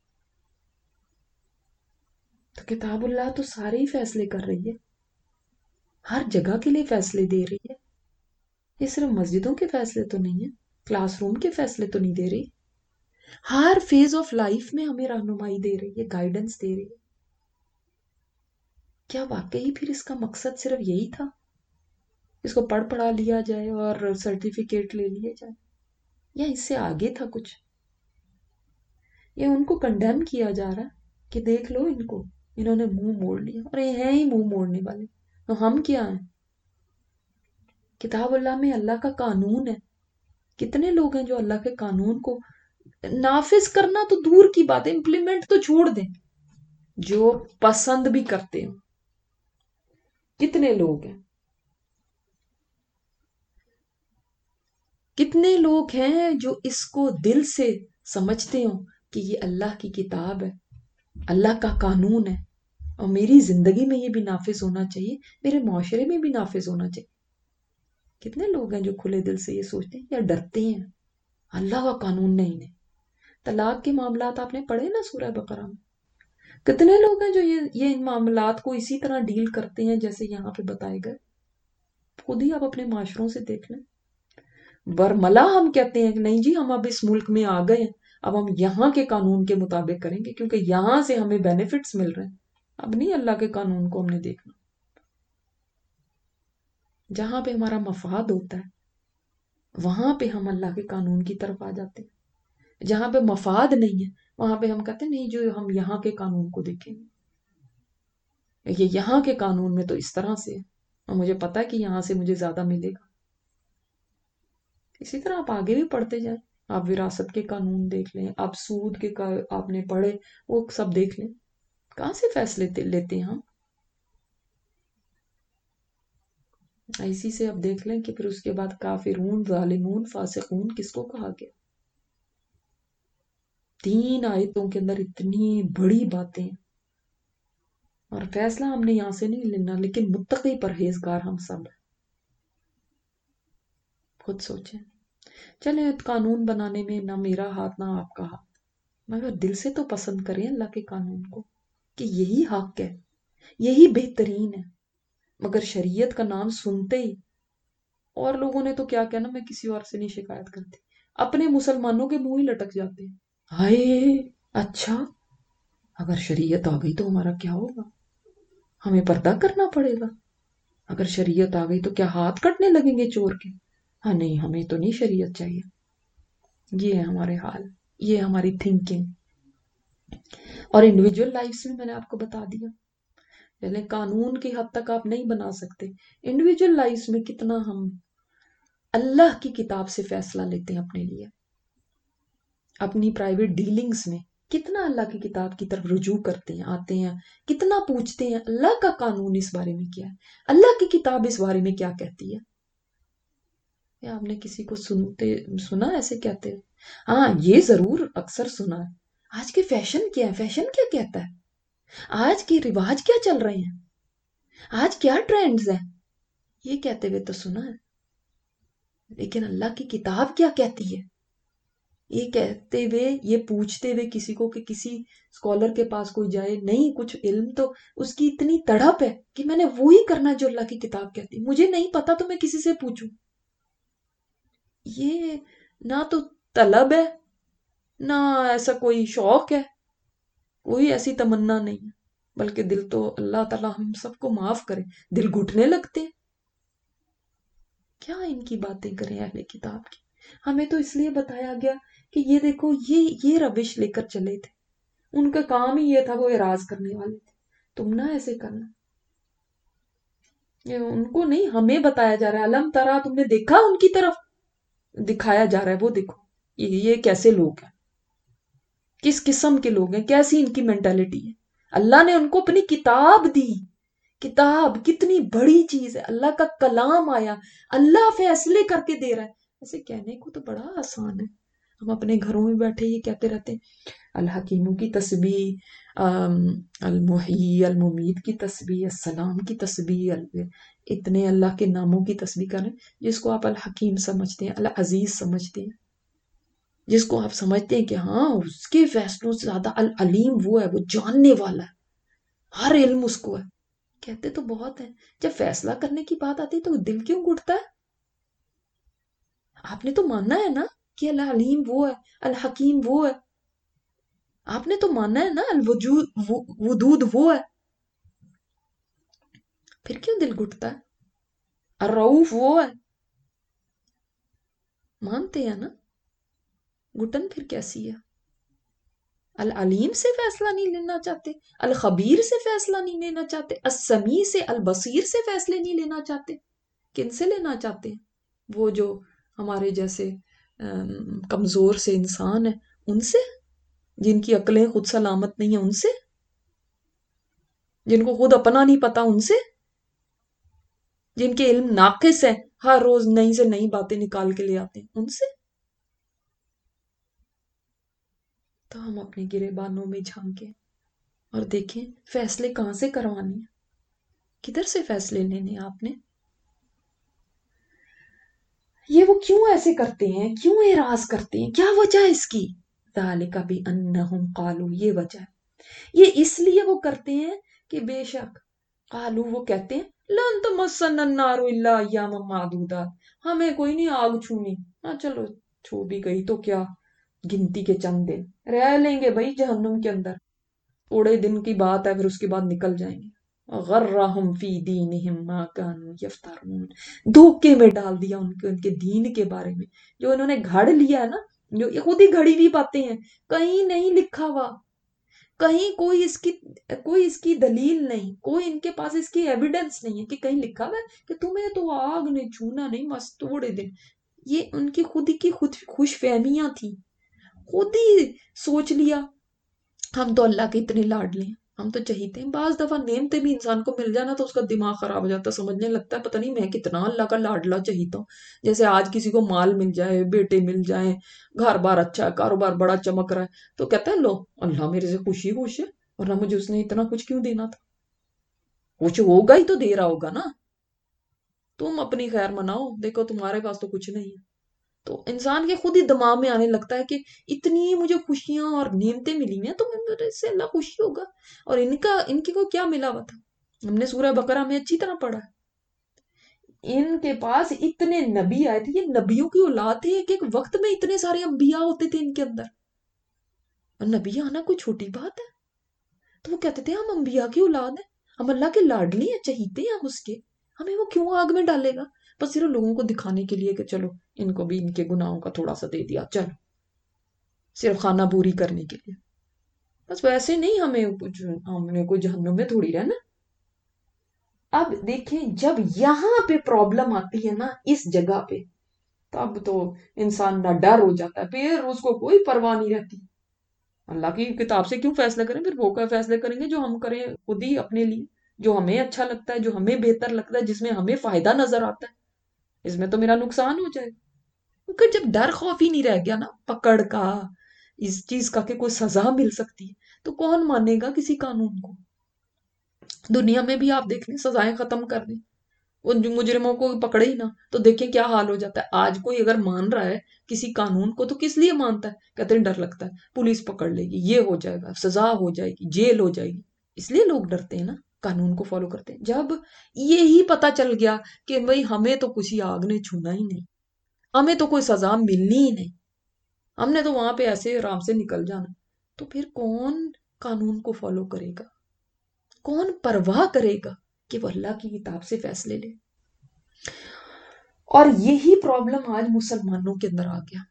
[SPEAKER 1] تو کتاب اللہ تو سارے ہی فیصلے کر رہی ہے، ہر جگہ کے لیے فیصلے دے رہی ہے. یہ صرف مسجدوں کے فیصلے تو نہیں ہے، کلاس روم کے فیصلے تو نہیں دے رہی. ہر فیز آف لائف میں ہمیں رہنمائی دے رہی ہے، گائیڈنس دے رہی ہے. کیا واقعی پھر اس کا مقصد صرف یہی تھا اس کو پڑھ پڑھا لیا جائے اور سرٹیفکیٹ لے لیے جائے، یا اس سے آگے تھا کچھ؟ یہ ان کو کنڈیم کیا جا رہا ہے کہ دیکھ لو ان کو، انہوں نے منہ موڑ لیا، اور یہ ہیں ہی منہ موڑنے والے. تو ہم کیا ہیں؟ کتاب اللہ میں اللہ کا قانون ہے. کتنے لوگ ہیں جو اللہ کے قانون کو نافذ کرنا تو دور کی بات ہے، امپلیمنٹ تو چھوڑ دیں، جو پسند بھی کرتے ہیں؟ کتنے لوگ ہیں؟ کتنے لوگ ہیں جو اس کو دل سے سمجھتے ہوں کہ یہ اللہ کی کتاب ہے، اللہ کا قانون ہے، اور میری زندگی میں یہ بھی نافذ ہونا چاہیے، میرے معاشرے میں بھی نافذ ہونا چاہیے. کتنے لوگ ہیں جو کھلے دل سے یہ سوچتے ہیں یا ڈرتے ہیں اللہ کا قانون نہیں ہے؟ طلاق کے معاملات آپ نے پڑھے نا سورہ بقرہ میں؟ کتنے لوگ ہیں جو یہ یہ ان معاملات کو اسی طرح ڈیل کرتے ہیں جیسے یہاں پہ بتائے گئے؟ خود ہی آپ اپنے معاشروں سے دیکھ لیں. برملا ہم کہتے ہیں کہ نہیں جی ہم اب اس ملک میں آ گئے ہیں، اب ہم یہاں کے قانون کے مطابق کریں گے کیونکہ یہاں سے ہمیں بینیفٹس مل رہے ہیں. اب نہیں اللہ کے قانون کو ہم نے دیکھنا. جہاں پہ ہمارا مفاد ہوتا ہے وہاں پہ ہم اللہ کے قانون کی طرف آ جاتے ہیں. جہاں پہ مفاد نہیں ہے وہاں پہ ہم کہتے ہیں نہیں جو ہم یہاں کے قانون کو دیکھیں گے، یہ یہاں کے قانون میں تو اس طرح سے ہے اور مجھے پتا ہے کہ یہاں سے مجھے زیادہ ملے گا. اسی طرح آپ آگے بھی پڑھتے جائیں، آپ وراثت کے قانون دیکھ لیں، آپ سود کے آپ نے پڑھے وہ سب دیکھ لیں. کہاں سے فیصلے لیتے ہیں ہم؟ اسی سے اب دیکھ لیں کہ پھر اس کے بعد کافرون، ظالمون، فاسقون کس کو کہا گیا. تین آیتوں کے اندر اتنی بڑی باتیں، اور فیصلہ ہم نے یہاں سے نہیں لینا، لیکن متقی پرہیزگار ہم سب ہیں. خود سوچیں. چلیں قانون بنانے میں نہ میرا ہاتھ نہ آپ کا ہاتھ، مگر دل سے تو پسند کریں اللہ کے قانون کو کہ یہی حق ہے، یہی بہترین ہے. مگر شریعت کا نام سنتے ہی اور لوگوں نے تو کیا کہنا، میں کسی اور سے نہیں شکایت کرتی، اپنے مسلمانوں کے منہ ہی لٹک جاتے ہیں، ہائے اچھا اگر شریعت آ گئی تو ہمارا کیا ہوگا، ہمیں پردہ کرنا پڑے گا، اگر شریعت آ گئی تو کیا ہاتھ کٹنے لگیں گے چور کے، ہاں نہیں ہمیں تو نہیں شریعت چاہیے۔ یہ ہے ہمارے حال، یہ ہماری تھنکنگ۔ اور انڈیویجول لائف میں میں نے آپ کو بتا دیا، یعنی قانون کی حد تک آپ نہیں بنا سکتے، انڈیویجول لائف میں کتنا ہم اللہ کی کتاب سے فیصلہ لیتے ہیں اپنے لیے، اپنی پرائیویٹ ڈیلنگز میں کتنا اللہ کی کتاب کی طرف رجوع کرتے ہیں، آتے ہیں، کتنا پوچھتے ہیں اللہ کا قانون اس بارے میں کیا ہے، اللہ کی کتاب اس بارے میں کیا کہتی ہے۔ یا آپ نے کسی کو سنتے سنا ایسے کہتے ہیں؟ ہاں یہ ضرور اکثر سنا ہے، آج کے فیشن کیا ہے، فیشن کیا کہتا ہے، آج کے رواج کیا چل رہے ہیں، آج کیا ٹرینڈز ہیں، یہ کہتے ہوئے تو سنا ہے، لیکن اللہ کی کتاب کیا کہتی ہے، یہ کہتے ہوئے، یہ پوچھتے ہوئے کسی کو کہ کسی اسکالر کے پاس کوئی جائے، نہیں کچھ علم تو اس کی اتنی تڑپ ہے کہ میں نے وہی کرنا جو اللہ کی کتاب کہتی، مجھے نہیں پتا تو میں کسی سے پوچھوں، یہ نہ تو طلب ہے نہ ایسا کوئی شوق ہے، کوئی ایسی تمنا نہیں ہے، بلکہ دل تو اللہ تعالیٰ ہم سب کو معاف کرے، دل گھٹنے لگتے ہیں۔ کیا ان کی باتیں کریں اہل کتاب کی، ہمیں تو اس لیے بتایا گیا کہ یہ دیکھو یہ یہ روش لے کر چلے تھے، ان کا کام ہی یہ تھا، وہ اعراض کرنے والے تھے، تم نہ ایسے کرنا، یہ ان کو نہیں ہمیں بتایا جا رہا ہے، علم ترا تم نے دیکھا ان کی طرف دکھایا جا رہا ہے، وہ دیکھو یہ یہ کیسے لوگ ہیں، کس قسم کے لوگ ہیں، کیسی ان کی مینٹالٹی ہے، اللہ نے ان کو اپنی کتاب دی، کتاب کتنی بڑی چیز ہے، اللہ کا کلام آیا، اللہ فیصلے کر کے دے رہا ہے، ایسے کہنے کو تو بڑا آسان ہے، ہم اپنے گھروں میں بیٹھے یہ کہتے رہتے ہیں الحکیموں کی تسبیح، المحیی الممیت کی تسبیح، السلام کی تسبیح، اتنے اللہ کے ناموں کی تسبیح کریں، جس کو آپ الحکیم سمجھتے ہیں، العزیز سمجھتے ہیں، جس کو آپ سمجھتے ہیں کہ ہاں اس کے فیصلوں سے زیادہ العلیم وہ ہے، وہ جاننے والا ہے، ہر علم اس کو ہے، کہتے تو بہت ہیں، جب فیصلہ کرنے کی بات آتی ہے تو دل کیوں گھٹتا ہے؟ آپ نے تو ماننا ہے نا کہ العلیم وہ ہے، الحکیم وہ ہے، آپ نے تو ماننا ہے نا الوجود ودود وہ ہے، پھر کیوں دل گھٹتا ہے؟ الرؤوف وہ ہے، مانتے ہیں نا، گھٹن پھر کیسی ہے؟ العلیم سے فیصلہ نہیں لینا چاہتے، الخبیر سے فیصلہ نہیں لینا چاہتے، السمیع سے البصیر سے فیصلے نہیں لینا چاہتے، کن سے لینا چاہتے ہیں؟ وہ جو ہمارے جیسے کمزور سے انسان ہیں ان سے، جن کی عقلیں خود سلامت نہیں ہیں ان سے، جن کو خود اپنا نہیں پتا ان سے، جن کے علم ناقص ہیں، ہر روز نئی سے نئی باتیں نکال کے لے آتے ہیں ان سے؟ تو ہم اپنے گریبانوں میں جھانکیں اور دیکھیں فیصلے کہاں سے کروانے ہیں، کدھر سے فیصلے لینے آپ نے، یہ وہ کیوں ایسے کرتے ہیں، کیوں اعراض کرتے ہیں، کیا وجہ ہے اس کی؟ ذالک بانہم قالوا، یہ وجہ ہے، یہ اس لیے وہ کرتے ہیں کہ بے شک قالو، وہ کہتے ہیں لن تمسنا النار الا ایاما معدودات، ہمیں کوئی نہیں آگ چھونی، ہاں چلو چھو بھی گئی تو کیا، گنتی کے چند دن رہ لیں گے بھائی جہنم کے اندر، تھوڑے دن کی بات ہے، پھر اس کے بعد نکل جائیں گے، غرہم فی دینہم ما کانوا یفترون، دھوکے میں ڈال دیا ان کے ان کے دین کے بارے میں، جو انہوں نے گھڑ لیا ہے نا، جو یہ خود ہی گھڑی ہوئی باتیں ہیں، کہیں نہیں لکھا ہوا، کہیں کوئی اس کی کوئی اس کی دلیل نہیں، کوئی ان کے پاس اس کی ایویڈنس نہیں ہے کہ کہیں لکھا ہوا ہے کہ تمہیں تو آگ نے چھونا نہیں مست تھوڑے دن، یہ ان کی خود ہی کی خود خوش فہمیاں تھی، خود ہی سوچ لیا ہم تو اللہ کے اتنے لاڈلے ہیں، ہم تو چہیتے ہیں، بعض دفعہ نعمتیں بھی انسان کو مل جانا تو اس کا دماغ خراب ہو جاتا ہے، سمجھنے لگتا ہے پتہ نہیں میں کتنا اللہ کا لاڈلا چہیتا ہوں، جیسے آج کسی کو مال مل جائے، بیٹے مل جائیں، گھر بار اچھا ہے، کاروبار بڑا چمک رہا ہے تو کہتا ہے لو اللہ میرے سے خوشی خوش ہے، ورنہ مجھے اس نے اتنا کچھ کیوں دینا تھا، کچھ ہوگا ہی تو دے رہا ہوگا نا، تم اپنی خیر مناؤ، دیکھو تمہارے پاس تو کچھ نہیں ہے، تو انسان کے خود ہی دماغ میں آنے لگتا ہے کہ اتنی مجھے خوشیاں اور نعمتیں ملی ہیں تو میرے سے اللہ خوشی ہوگا، اور ان کا ان کی کو کیا ملا ہوا تھا، ہم نے سورہ بقرہ میں اچھی طرح پڑھا ہے. ان کے پاس اتنے نبی آئے تھے، یہ نبیوں کی اولاد تھے، ایک ایک وقت میں اتنے سارے انبیاء ہوتے تھے ان کے اندر. اور نبی آنا کوئی چھوٹی بات ہے. تو وہ کہتے تھے ہم انبیاء کی اولاد ہیں، ہم اللہ کے لاڈلی ہیں، چہیتے ہیں ہم اس کے، ہمیں وہ کیوں آگ میں ڈالے گا؟ بس صرف لوگوں کو دکھانے کے لیے کہ چلو ان کو بھی ان کے گناہوں کا تھوڑا سا دے دیا، چلو صرف خانہ پوری کرنے کے لیے. بس ویسے نہیں، ہمیں کچھ، ہم نے کوئی جہنم میں تھوڑی رہنا. اب دیکھیں جب یہاں پہ پرابلم آتی ہے نا اس جگہ پہ، تب تو انسان نہ ڈر ہو جاتا ہے، پھر اس کو کوئی پرواہ نہیں رہتی. اللہ کی کتاب سے کیوں فیصلے کریں؟ پھر وہ کیا فیصلے کریں گے جو ہم کریں خود ہی اپنے لیے، جو ہمیں اچھا لگتا ہے، جو ہمیں بہتر لگتا ہے، جس میں ہمیں فائدہ نظر آتا ہے. اس میں تو میرا نقصان ہو جائے. کیونکہ جب ڈر خوف ہی نہیں رہ گیا نا پکڑ کا، اس چیز کا کہ کوئی سزا مل سکتی ہے، تو کون مانے گا کسی قانون کو؟ دنیا میں بھی آپ دیکھ لیں، سزائیں ختم کر دیں، ان مجرموں کو پکڑے ہی نہ تو دیکھیں کیا حال ہو جاتا ہے. آج کوئی اگر مان رہا ہے کسی قانون کو تو کس لیے مانتا ہے؟ کہتے ہیں ڈر لگتا ہے پولیس پکڑ لے گی، یہ ہو جائے گا، سزا ہو جائے گی، جیل ہو جائے گی. اس لیے لوگ ڈرتے ہیں نا، قانون کو فالو کرتے ہیں. جب یہی پتا چل گیا کہ بھئی ہمیں تو کسی آگ نے چھونا ہی نہیں، ہمیں تو کوئی سزا ملنی ہی نہیں، ہم نے تو وہاں پہ ایسے آرام سے نکل جانا، تو پھر کون قانون کو فالو کرے گا؟ کون پرواہ کرے گا کہ وہ اللہ کی کتاب سے فیصلے لے؟ اور یہی پرابلم آج مسلمانوں کے اندر آ گیا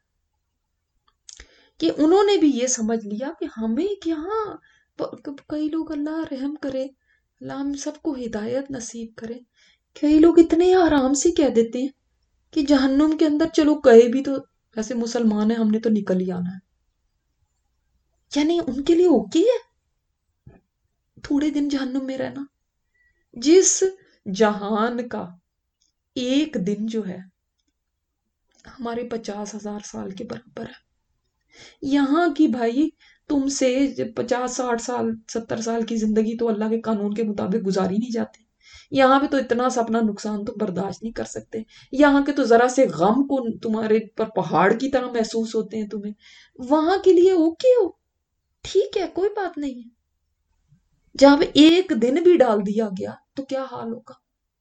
[SPEAKER 1] کہ انہوں نے بھی یہ سمجھ لیا کہ ہمیں کیا، کئی لوگ اللہ رحم کرے، اللہ ہم سب کو ہدایت نصیب کرے، کئی لوگ اتنے آرام سے کہہ دیتے ہیں کہ جہنم کے اندر چلو گئے بھی تو ایسے مسلمان ہیں، ہم نے تو نکل ہی آنا ہے. یعنی ان کے لیے اوکے ہے تھوڑے دن جہنم میں رہنا. جس جہان کا ایک دن جو ہے ہمارے پچاس ہزار سال کے برابر ہے. یہاں کی بھائی تم سے پچاس ساٹھ سال ستر سال کی زندگی تو اللہ کے قانون کے مطابق گزاری نہیں جاتی. یہاں پہ تو اتنا سا اپنا نقصان تو برداشت نہیں کر سکتے. یہاں کے تو ذرا سے غم کو تمہارے پر پہاڑ کی طرح محسوس ہوتے ہیں تمہیں. وہاں کے لیے اوکے ہو، ٹھیک ہے، کوئی بات نہیں ہے. جب ایک دن بھی ڈال دیا گیا تو کیا حال ہوگا؟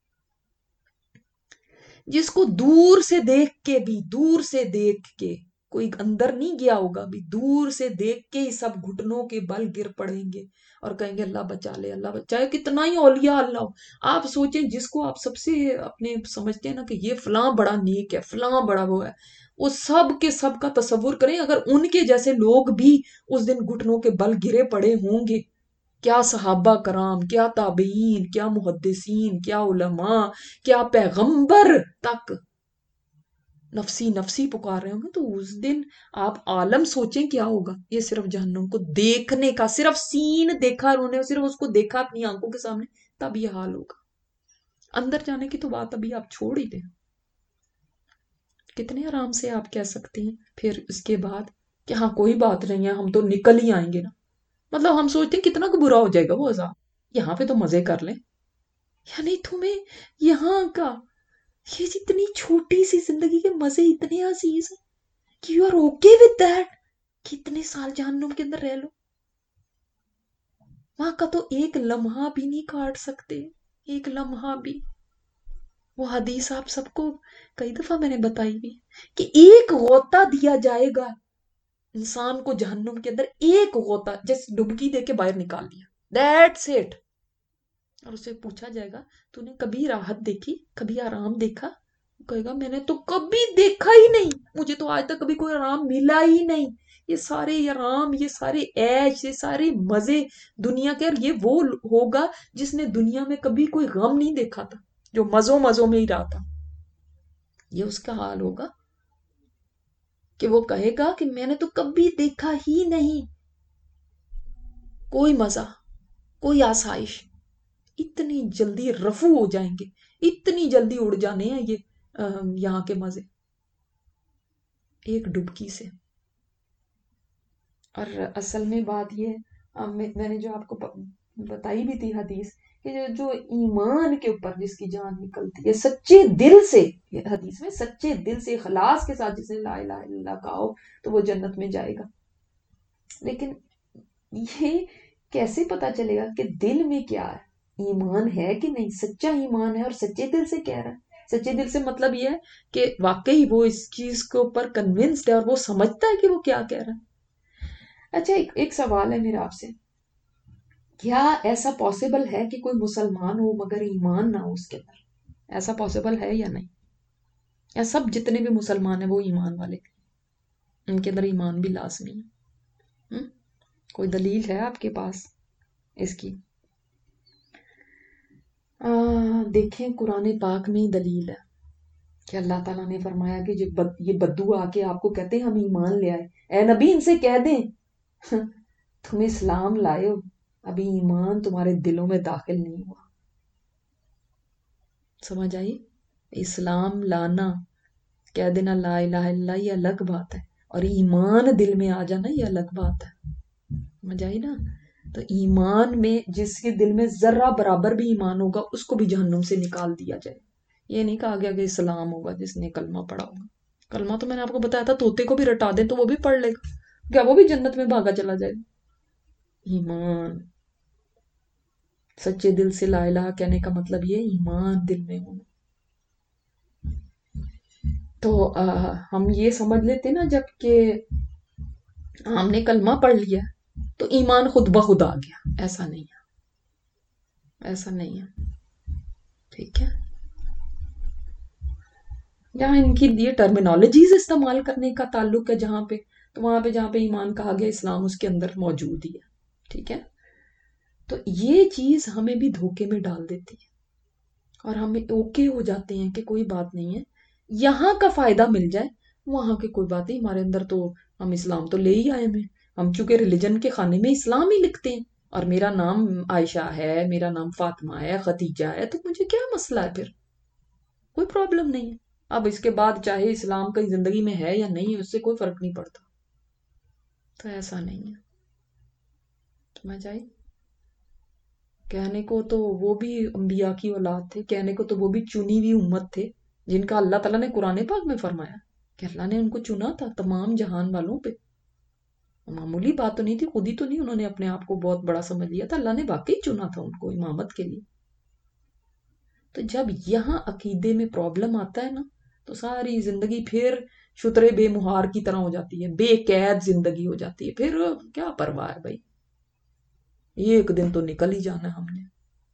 [SPEAKER 1] جس کو دور سے دیکھ کے بھی، دور سے دیکھ کے، کوئی اندر نہیں گیا ہوگا، بھی دور سے دیکھ کے ہی سب گھٹنوں کے بل گر پڑیں گے اور کہیں گے اللہ بچا لے، اللہ بچا، چاہے کتنا ہی اولیاء اللہ ہو. آپ سوچیں جس کو آپ سب سے اپنے سمجھتے ہیں نا کہ یہ فلاں بڑا نیک ہے، فلاں بڑا وہ ہے، وہ سب کے سب کا تصور کریں اگر ان کے جیسے لوگ بھی اس دن گھٹنوں کے بل گرے پڑے ہوں گے. کیا صحابہ کرام، کیا تابعین، کیا محدثین، کیا علماء، کیا پیغمبر تک نفسی نفسی پکار رہے ہوں گے، تو اس دن آپ عالم سوچیں کیا ہوگا. یہ صرف جہنم کو دیکھنے کا، صرف سین دیکھا انہوں نے، صرف اس کو دیکھا اپنی آنکھوں کے سامنے، تب یہ حال ہوگا. اندر جانے کی تو بات ابھی آپ چھوڑ ہی دیں. کتنے آرام سے آپ کہہ سکتے ہیں پھر اس کے بعد کہ ہاں کوئی بات نہیں ہے، ہم تو نکل ہی آئیں گے نا. مطلب ہم سوچتے ہیں کتنا برا ہو جائے گا وہ عذاب، یہاں پہ تو مزے کر لیں. یعنی تمہیں یہاں کا یہ اتنی چھوٹی سی زندگی کے مزے اتنے عزیز ہیں کہ you are okay with that, کتنے سال جہنم کے اندر رہ لو، وہاں کا تو ایک لمحہ بھی نہیں کاٹ سکتے، ایک لمحہ بھی. وہ حدیث آپ سب کو کئی دفعہ میں نے بتائی بھی کہ ایک غوطہ دیا جائے گا انسان کو جہنم کے اندر، ایک غوطہ، جیسے ڈبکی دے کے باہر نکال دیا، دیٹس اٹ. اور اسے پوچھا جائے گا تو نے کبھی راحت دیکھی، کبھی آرام دیکھا؟ وہ کہے گا میں نے تو کبھی دیکھا ہی نہیں، مجھے تو آج تک کبھی کوئی آرام ملا ہی نہیں. یہ سارے آرام، یہ سارے عیش، یہ سارے مزے دنیا کے، اور یہ وہ ہوگا جس نے دنیا میں کبھی کوئی غم نہیں دیکھا تھا، جو مزوں مزوں میں ہی رہا تھا. یہ اس کا حال ہوگا کہ وہ کہے گا کہ میں نے تو کبھی دیکھا ہی نہیں کوئی مزہ، کوئی آسائش. اتنی جلدی رفو ہو جائیں گے، اتنی جلدی اڑ جانے ہیں یہ یہاں کے مزے ایک ڈبکی سے. اور اصل میں بات یہ ہے، میں نے جو آپ کو بتائی بھی تھی حدیث کہ جو جو ایمان کے اوپر جس کی جان نکلتی ہے سچے دل سے، حدیث میں سچے دل سے اخلاص کے ساتھ جس نے لا الہ الا اللہ کہا ہو تو وہ جنت میں جائے گا. لیکن یہ کیسے پتا چلے گا کہ دل میں کیا ہے؟ ایمان ہے کہ نہیں، سچا ایمان ہے اور سچے دل سے کہہ رہا ہے. سچے دل سے مطلب یہ ہے کہ واقعی وہ اس چیز کے اوپر کنونسڈ ہے اور وہ سمجھتا ہے کہ وہ کیا کہہ رہا ہے. اچھا ایک, ایک سوال ہے میرا آپ سے، کیا ایسا پاسبل ہے کہ کوئی مسلمان ہو مگر ایمان نہ ہو اس کے اندر؟ ایسا پاسبل ہے یا نہیں؟ یا سب جتنے بھی مسلمان ہیں وہ ایمان والے، ان کے اندر ایمان بھی لازمی ہے؟ ہم؟ کوئی دلیل ہے آپ کے پاس اس کی؟ آ، دیکھیں قرآن پاک میں ہی دلیل ہے کہ اللہ تعالیٰ نے فرمایا کہ یہ بد یہ بدو آ کے آپ کو کہتے ہیں ہم ایمان لے آئے، اے نبی ان سے کہہ دیں تم اسلام لائے ہو، ابھی ایمان تمہارے دلوں میں داخل نہیں ہوا. سمجھ آئی؟ اسلام لانا، کہہ دینا لا الہ الا اللہ یہ الگ بات ہے، اور ایمان دل میں آ جانا یہ الگ بات ہے. سمجھ آئی نا؟ تو ایمان میں جس کے دل میں ذرہ برابر بھی ایمان ہوگا اس کو بھی جہنم سے نکال دیا جائے. یہ نہیں کہا گیا کہ اسلام ہوگا جس نے کلمہ پڑھا ہوگا. کلمہ تو میں نے آپ کو بتایا تھا طوطے کو بھی رٹا دیں تو وہ بھی پڑھ لے گا، کیا وہ بھی جنت میں بھاگا چلا جائے گا؟ ایمان، سچے دل سے لا الہ کہنے کا مطلب یہ ایمان دل میں ہونا. تو ہم یہ سمجھ لیتے نا جب کہ ہم نے کلمہ پڑھ لیا تو ایمان خود بخود آ گیا، ایسا نہیں ہے، ایسا نہیں ہے. ٹھیک ہے، جہاں ان کی یہ ٹرمینالوجیز استعمال کرنے کا تعلق ہے جہاں پہ، تو وہاں پہ جہاں پہ ایمان کہا گیا اسلام اس کے اندر موجود ہی ہے. ٹھیک ہے، تو یہ چیز ہمیں بھی دھوکے میں ڈال دیتی ہے اور ہمیں اوکے ہو جاتے ہیں کہ کوئی بات نہیں ہے، یہاں کا فائدہ مل جائے وہاں کی کوئی بات نہیں، ہمارے اندر تو ہم اسلام تو لے ہی آئے ہیں، ہم چونکہ ریلیجن کے خانے میں اسلام ہی لکھتے ہیں اور میرا نام عائشہ ہے، میرا نام فاطمہ ہے، خدیجہ ہے، تو مجھے کیا مسئلہ ہے، پھر کوئی پرابلم نہیں ہے. اب اس کے بعد چاہے اسلام کی زندگی میں ہے یا نہیں اس سے کوئی فرق نہیں پڑتا. تو ایسا نہیں ہے. سمجھ آئی؟ کہنے کو تو وہ بھی انبیاء کی اولاد تھے، کہنے کو تو وہ بھی چنی ہوئی امت تھے جن کا اللہ تعالیٰ نے قرآن پاک میں فرمایا کہ اللہ نے ان کو چنا تھا تمام جہان والوں پہ. معمولی بات تو نہیں تھی، خود ہی تو نہیں انہوں نے اپنے آپ کو بہت بڑا سمجھ لیا تھا، اللہ نے واقعی چنا تھا ان کو امامت کے لیے. تو جب یہاں عقیدے میں پرابلم آتا ہے نا تو ساری زندگی پھر شترے بے مہار کی طرح ہو جاتی ہے، بے قید زندگی ہو جاتی ہے. پھر کیا پرواہ ہے بھائی، یہ ایک دن تو نکل ہی جانا ہے ہم نے.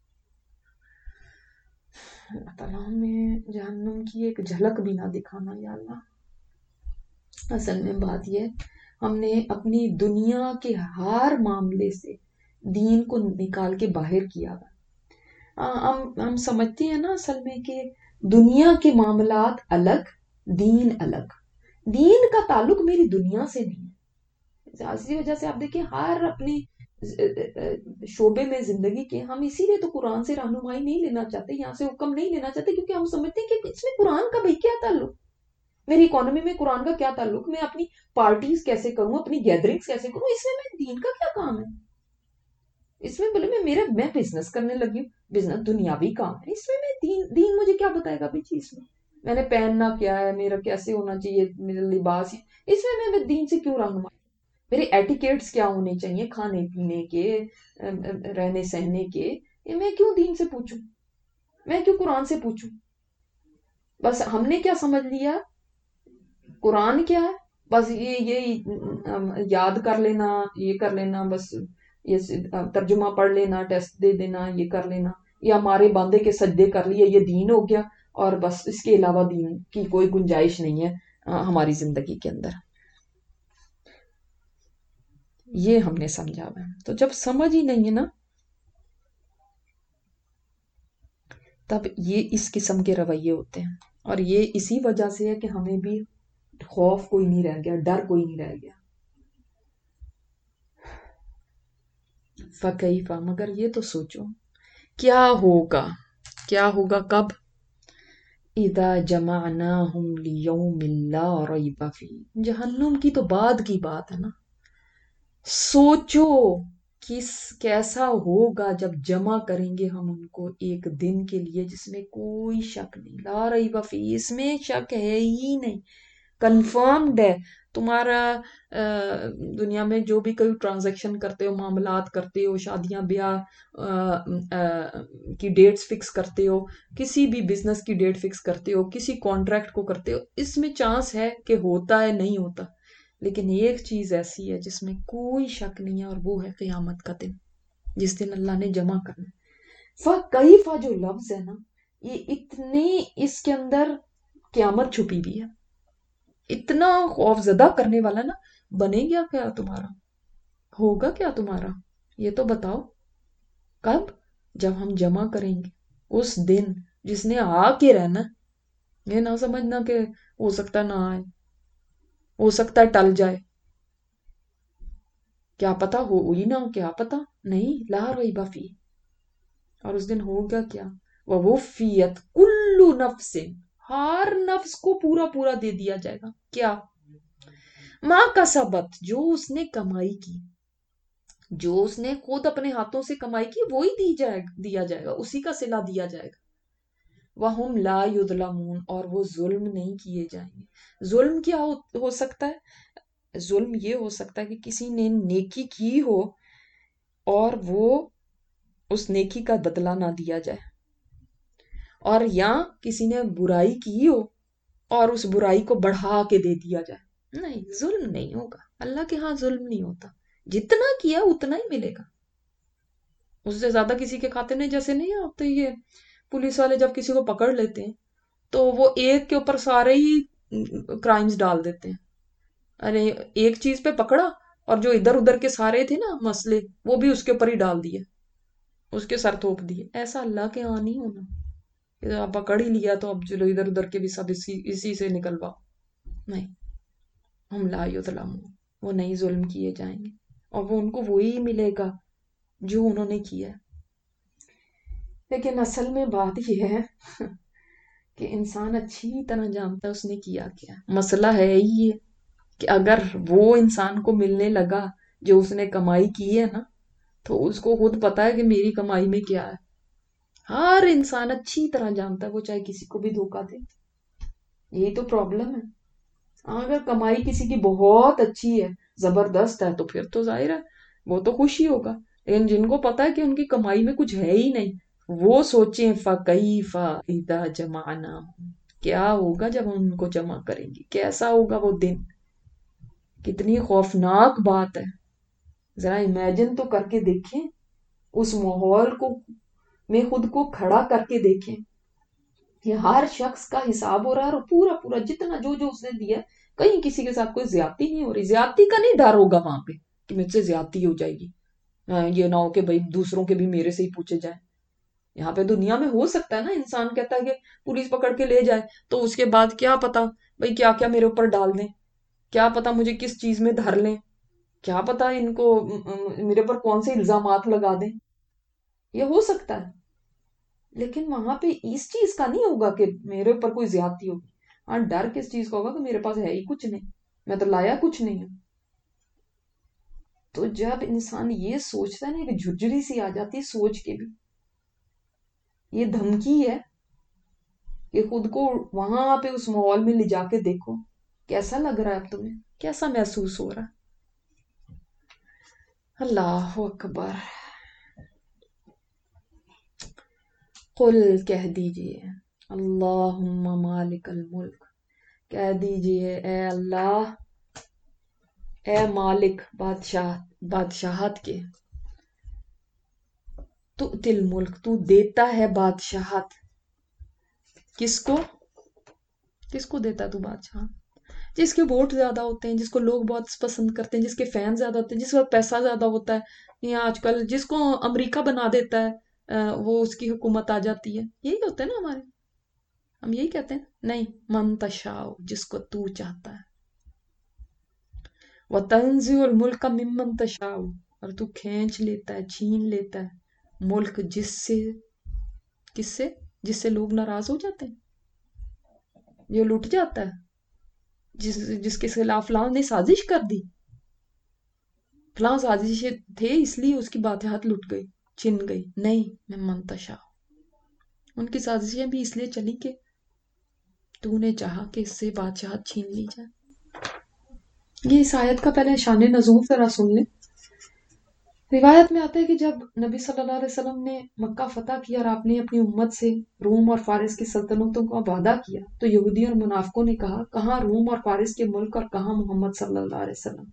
[SPEAKER 1] اللہ تعالیٰ ہمیں جہنم کی ایک جھلک بھی نہ دکھانا یا اللہ. اصل میں بات یہ ہم نے اپنی دنیا کے ہر معاملے سے دین کو نکال کے باہر کیا ہوا. ہم ہم سمجھتے ہیں نا اصل میں کہ دنیا کے معاملات الگ، دین الگ. دین کا تعلق میری دنیا سے نہیں ہے، اسی وجہ سے آپ دیکھیں ہر اپنی شعبے میں زندگی کے ہم اسی لیے تو قرآن سے رہنمائی نہیں لینا چاہتے، یہاں سے حکم نہیں لینا چاہتے، کیونکہ ہم سمجھتے ہیں کہ اس میں قرآن کا بھائی کیا تعلق، میری اکانومی میں قرآن کا کیا تعلق، میں اپنی پارٹیز کیسے کروں، اپنی گیدرنگز کیسے کروں، اس میں میں دین کا کیا کام ہے. اس میں بولے میں میرا میں بزنس کرنے لگی ہوں، بزنس دنیاوی کام ہے، اس میں میں دین دین مجھے کیا بتائے گا بھی چیز میں میں نے پہننا کیا ہے، میرا کیسے ہونا چاہیے، میرا لباس، اس میں میں دین سے کیوں رہنما، میرے ایٹیکیٹس کیا ہونے چاہیے کھانے پینے کے، رہنے سہنے کے، یہ میں کیوں دین سے پوچھوں، میں کیوں قرآن سے پوچھوں. بس ہم نے کیا سمجھ لیا قرآن کیا ہے، بس یہ یہ یاد کر لینا، یہ کر لینا، بس یہ ترجمہ پڑھ لینا، ٹیسٹ دے دینا، یہ کر لینا، یا ہمارے باندے کے سجدے کر لیے یہ دین ہو گیا، اور بس اس کے علاوہ دین کی کوئی گنجائش نہیں ہے ہماری زندگی کے اندر. یہ ہم نے سمجھا ہوا ہے. تو جب سمجھ ہی نہیں ہے نا تب یہ اس قسم کے رویے ہوتے ہیں، اور یہ اسی وجہ سے ہے کہ ہمیں بھی خوف کوئی نہیں رہ گیا، ڈر کوئی نہیں رہ گیا. فکیفا، مگر یہ تو سوچو کیا ہوگا، کیا ہوگا کب، اذا جمعناہم لیوم لا ریب فیہ، جہنم کی تو بعد کی بات ہے نا. سوچو کس کیسا ہوگا جب جمع کریں گے ہم ان کو ایک دن کے لیے جس میں کوئی شک نہیں، لا ریب فیہ، اس میں شک ہے ہی نہیں، کنفرمڈ ہے. تمہارا دنیا میں جو بھی کوئی ٹرانزیکشن کرتے ہو، معاملات کرتے ہو، شادیاں بیاہ کی ڈیٹس فکس کرتے ہو، کسی بھی بزنس کی ڈیٹ فکس کرتے ہو، کسی کانٹریکٹ کو کرتے ہو، اس میں چانس ہے کہ ہوتا ہے نہیں ہوتا، لیکن ایک چیز ایسی ہے جس میں کوئی شک نہیں ہے، اور وہ ہے قیامت کا دن، جس دن اللہ نے جمع کرنا۔ فَكَيْفَ جو لفظ ہے نا، یہ اتنی اس کے اندر قیامت چھپی بھی ہے، اتنا خوف زدہ کرنے والا نا۔ بنے گیا کیا تمہارا؟ ہوگا کیا تمہارا؟ یہ تو بتاؤ۔ کب؟ جب ہم جمع کریں گے، اس دن جس نے آ کے رہنا۔ یہ نہ سمجھنا کہ ہو سکتا نہ آئے، ہو سکتا ہے ٹل جائے، کیا پتا ہو ہی نہ ہو، کیا پتا نہیں، لا ریب فیہ۔ اور اس دن ہوگا کیا؟ وَوُفِّیَتْ کُلُّ نَفْسٍ، ہر نفس کو پورا پورا دے دیا جائے گا۔ کیا؟ ماں کسبت، جو اس نے کمائی کی، جو اس نے خود اپنے ہاتھوں سے کمائی کی، وہی دی جائے دیا جائے گا، اسی کا صلہ دیا جائے گا۔ وَهُمْ لَا يُظْلَمُونَ، اور وہ ظلم نہیں کیے جائیں گے۔ ظلم کیا ہو, ہو سکتا ہے؟ ظلم یہ ہو سکتا ہے کہ کسی نے نیکی کی ہو اور وہ اس نیکی کا بدلہ نہ دیا جائے، اور یا کسی نے برائی کی ہو اور اس برائی کو بڑھا کے دے دیا جائے۔ نہیں، ظلم نہیں ہوگا، اللہ کے ہاں ظلم نہیں ہوتا، جتنا کیا اتنا ہی ملے گا، اس سے زیادہ کسی کے کھاتے نہیں۔ جیسے نہیں ہوتے یہ پولیس والے جب کسی کو پکڑ لیتے ہیں تو وہ ایک کے اوپر سارے ہی کرائمز ڈال دیتے ہیں، ارے ایک چیز پہ پکڑا اور جو ادھر ادھر کے سارے تھے نا مسئلے، وہ بھی اس کے اوپر ہی ڈال دیے، اس کے سر تھوپ دیے۔ ایسا اللہ کے ہاں نہیں ہونا کہ آپ پکڑ ہی لیا تو اب چلو ادھر ادھر کے بھی سب اسی اسی سے نکلواؤ، نہیں۔ ہم لا یظلمون، وہ نہیں ظلم کیے جائیں گے، اور وہ ان کو وہی ملے گا جو انہوں نے کیا ہے۔ لیکن اصل میں بات یہ ہے کہ انسان اچھی طرح جانتا ہے اس نے کیا کیا۔ مسئلہ ہے ہی یہ کہ اگر وہ انسان کو ملنے لگا جو اس نے کمائی کی ہے نا، تو اس کو خود پتا ہے کہ میری کمائی میں کیا ہے۔ ہر انسان اچھی طرح جانتا ہے، وہ چاہے کسی کو بھی دھوکہ دے۔ یہی تو پرابلم ہے۔ اگر کمائی کسی کی بہت اچھی ہے، زبردست ہے، تو پھر تو ظاہر ہے وہ تو خوش ہی ہوگا، لیکن جن کو پتا ہے کہ ان کی کمائی میں کچھ ہے ہی نہیں، وہ سوچیں فَكَيْفَ إِذَا جَمَعْنَاهُمْ، کیا ہوگا جب ہم ان کو جمع کریں گے، کیسا ہوگا وہ دن۔ کتنی خوفناک بات ہے، ذرا امیجن تو کر کے دیکھیں، اس ماحول کو میں خود کو کھڑا کر کے دیکھیں کہ ہر شخص کا حساب ہو رہا ہے، اور پورا پورا جتنا جو جو اس نے دیا، کہیں کسی کے ساتھ کوئی زیادتی نہیں ہو رہی۔ زیادتی کا نہیں ڈر ہوگا وہاں پہ کہ مجھ سے زیادتی ہو جائے گی، یہ نہ ہو کہ بھائی دوسروں کے بھی میرے سے ہی پوچھے جائیں۔ یہاں پہ دنیا میں ہو سکتا ہے نا، انسان کہتا ہے کہ پولیس پکڑ کے لے جائے تو اس کے بعد کیا پتا بھائی کیا کیا میرے اوپر ڈال دیں، کیا پتا مجھے کس چیز میں دھر لیں، کیا پتا ان کو میرے اوپر کون سے الزامات لگا دیں، یہ ہو سکتا ہے۔ لیکن وہاں پہ اس چیز کا نہیں ہوگا کہ میرے اوپر کوئی زیادتی ہوگی۔ ہاں، ڈر کس چیز کا ہوگا کہ میرے پاس ہے ہی کچھ نہیں، میں تو لایا کچھ نہیں ہوں۔ تو جب انسان یہ سوچتا ہے نا، کہ جھجری سی آ جاتی ہے سوچ کے بھی، یہ دھمکی ہے کہ خود کو وہاں پہ اس ماحول میں لے جا کے دیکھو کیسا لگ رہا ہے، اب تمہیں کیسا محسوس ہو رہا ہے۔ اللہ اکبر۔ قل کہہ دیجئے، اللہم مالک الملک، کہہ دیجئے اے اللہ، اے مالک بادشاہ بادشاہت کے، تو تل ملک، تو دیتا ہے بادشاہت، کس کو؟ کس کو دیتا ہے تو بادشاہت؟ جس کے ووٹ زیادہ ہوتے ہیں، جس کو لوگ بہت پسند کرتے ہیں، جس کے فین زیادہ ہوتے ہیں، جس کا پیسہ زیادہ ہوتا ہے، یا آج کل جس کو امریکہ بنا دیتا ہے وہ اس کی حکومت آ جاتی ہے، یہی ہوتا ہے نا ہمارے، ہم یہی کہتے ہیں نہیں، من تشاء، جس کو تو چاہتا ہے، وَتَنزِعُ الْمُلْكَ مِمَّن تَشَاءُ، اور تو کھینچ لیتا ہے، چھین لیتا ہے ملک جس سے، کس سے؟ جس سے لوگ ناراض ہو جاتے ہیں، جو لٹ جاتا ہے، جس جس کے خلاف فلاں نے سازش کر دی، فلاں سازشیں تھے اس لیے اس کی بادشاہت لٹ گئی، چھن گئی، نہیں، میں منتشا، ان کی سازشیں بھی اس لیے چلی کہ تو نے چاہا کہ اس سے بادشاہت چھین لی جائے۔ یہ اس آیت کا پہلے شان نزول ذرا سن لیں. روایت میں آتا ہے کہ جب نبی صلی اللہ علیہ وسلم نے مکہ فتح کیا اور آپ نے اپنی امت سے روم اور فارس کی سلطنتوں کا وعدہ کیا تو یہودی اور منافقوں نے کہا کہاں روم اور فارس کے ملک اور کہاں محمد صلی اللہ علیہ وسلم.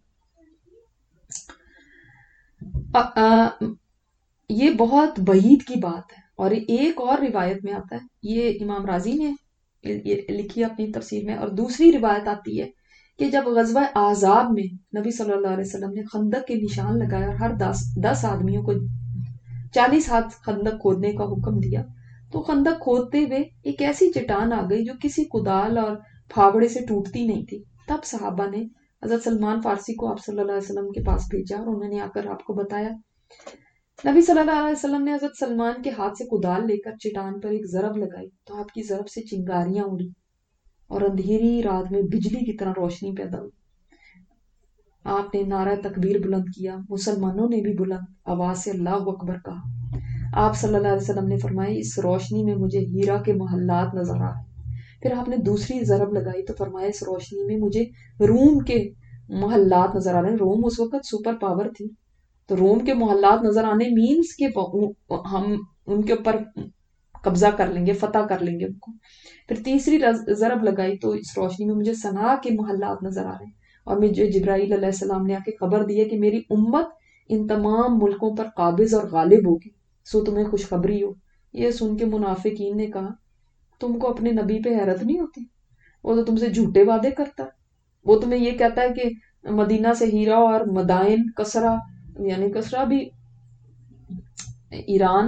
[SPEAKER 1] آ, آ, یہ بہت بعید کی بات ہے. اور ایک اور روایت میں آتا ہے، یہ امام راضی نے لکھی اپنی تفسیر میں، اور دوسری روایت آتی ہے کہ جب غزوہ احزاب میں نبی صلی اللہ علیہ وسلم نے خندق کے نشان لگایا اور ہر دس دس آدمیوں کو چالیس ہاتھ خندق کھودنے کا حکم دیا تو خندق کھودتے ہوئے ایک ایسی چٹان آ گئی جو کسی کدال اور پھاوڑے سے ٹوٹتی نہیں تھی. تب صحابہ نے حضرت سلمان فارسی کو آپ صلی اللہ علیہ وسلم کے پاس بھیجا اور انہوں نے آ کر آپ کو بتایا. نبی صلی اللہ علیہ وسلم نے حضرت سلمان کے ہاتھ سے کدال لے کر چٹان پر ایک ضرب لگائی تو آپ کی ضرب سے چنگاریاں اڑی اور اندھیری رات میں بجلی کی طرح روشنی پیدا ہوئی. آپ نے نعرہ تکبیر بلند کیا، مسلمانوں نے بھی بلند آواز سے اللہ اکبر کہا. آپ صلی اللہ علیہ وسلم نے فرمایا اس روشنی میں مجھے ہیرا کے محلات نظر آ رہے. پھر آپ نے دوسری ضرب لگائی تو فرمایا اس روشنی میں مجھے روم کے محلات نظر آ رہے ہیں. روم اس وقت سپر پاور تھی تو روم کے محلات نظر آنے مینز کہ ہم ان کے اوپر قبضہ کر لیں گے، فتح کر لیں گے ان کو. پھر تیسری ضرب لگائی تو اس روشنی میں مجھے صنعاء کے محلات نظر آ رہے ہیں اور مجھے جبرائیل علیہ السلام نے آ کے خبر دی ہے کہ میری امت ان تمام ملکوں پر قابض اور غالب ہوگی، سو تمہیں خوشخبری ہو. یہ سن کے منافقین نے کہا تم کو اپنے نبی پہ حیرت نہیں ہوتی؟ وہ تو تم سے جھوٹے وعدے کرتا ہے، وہ تمہیں یہ کہتا ہے کہ مدینہ سے ہیرا اور مدائن کسرا، یعنی کسرا بھی ایران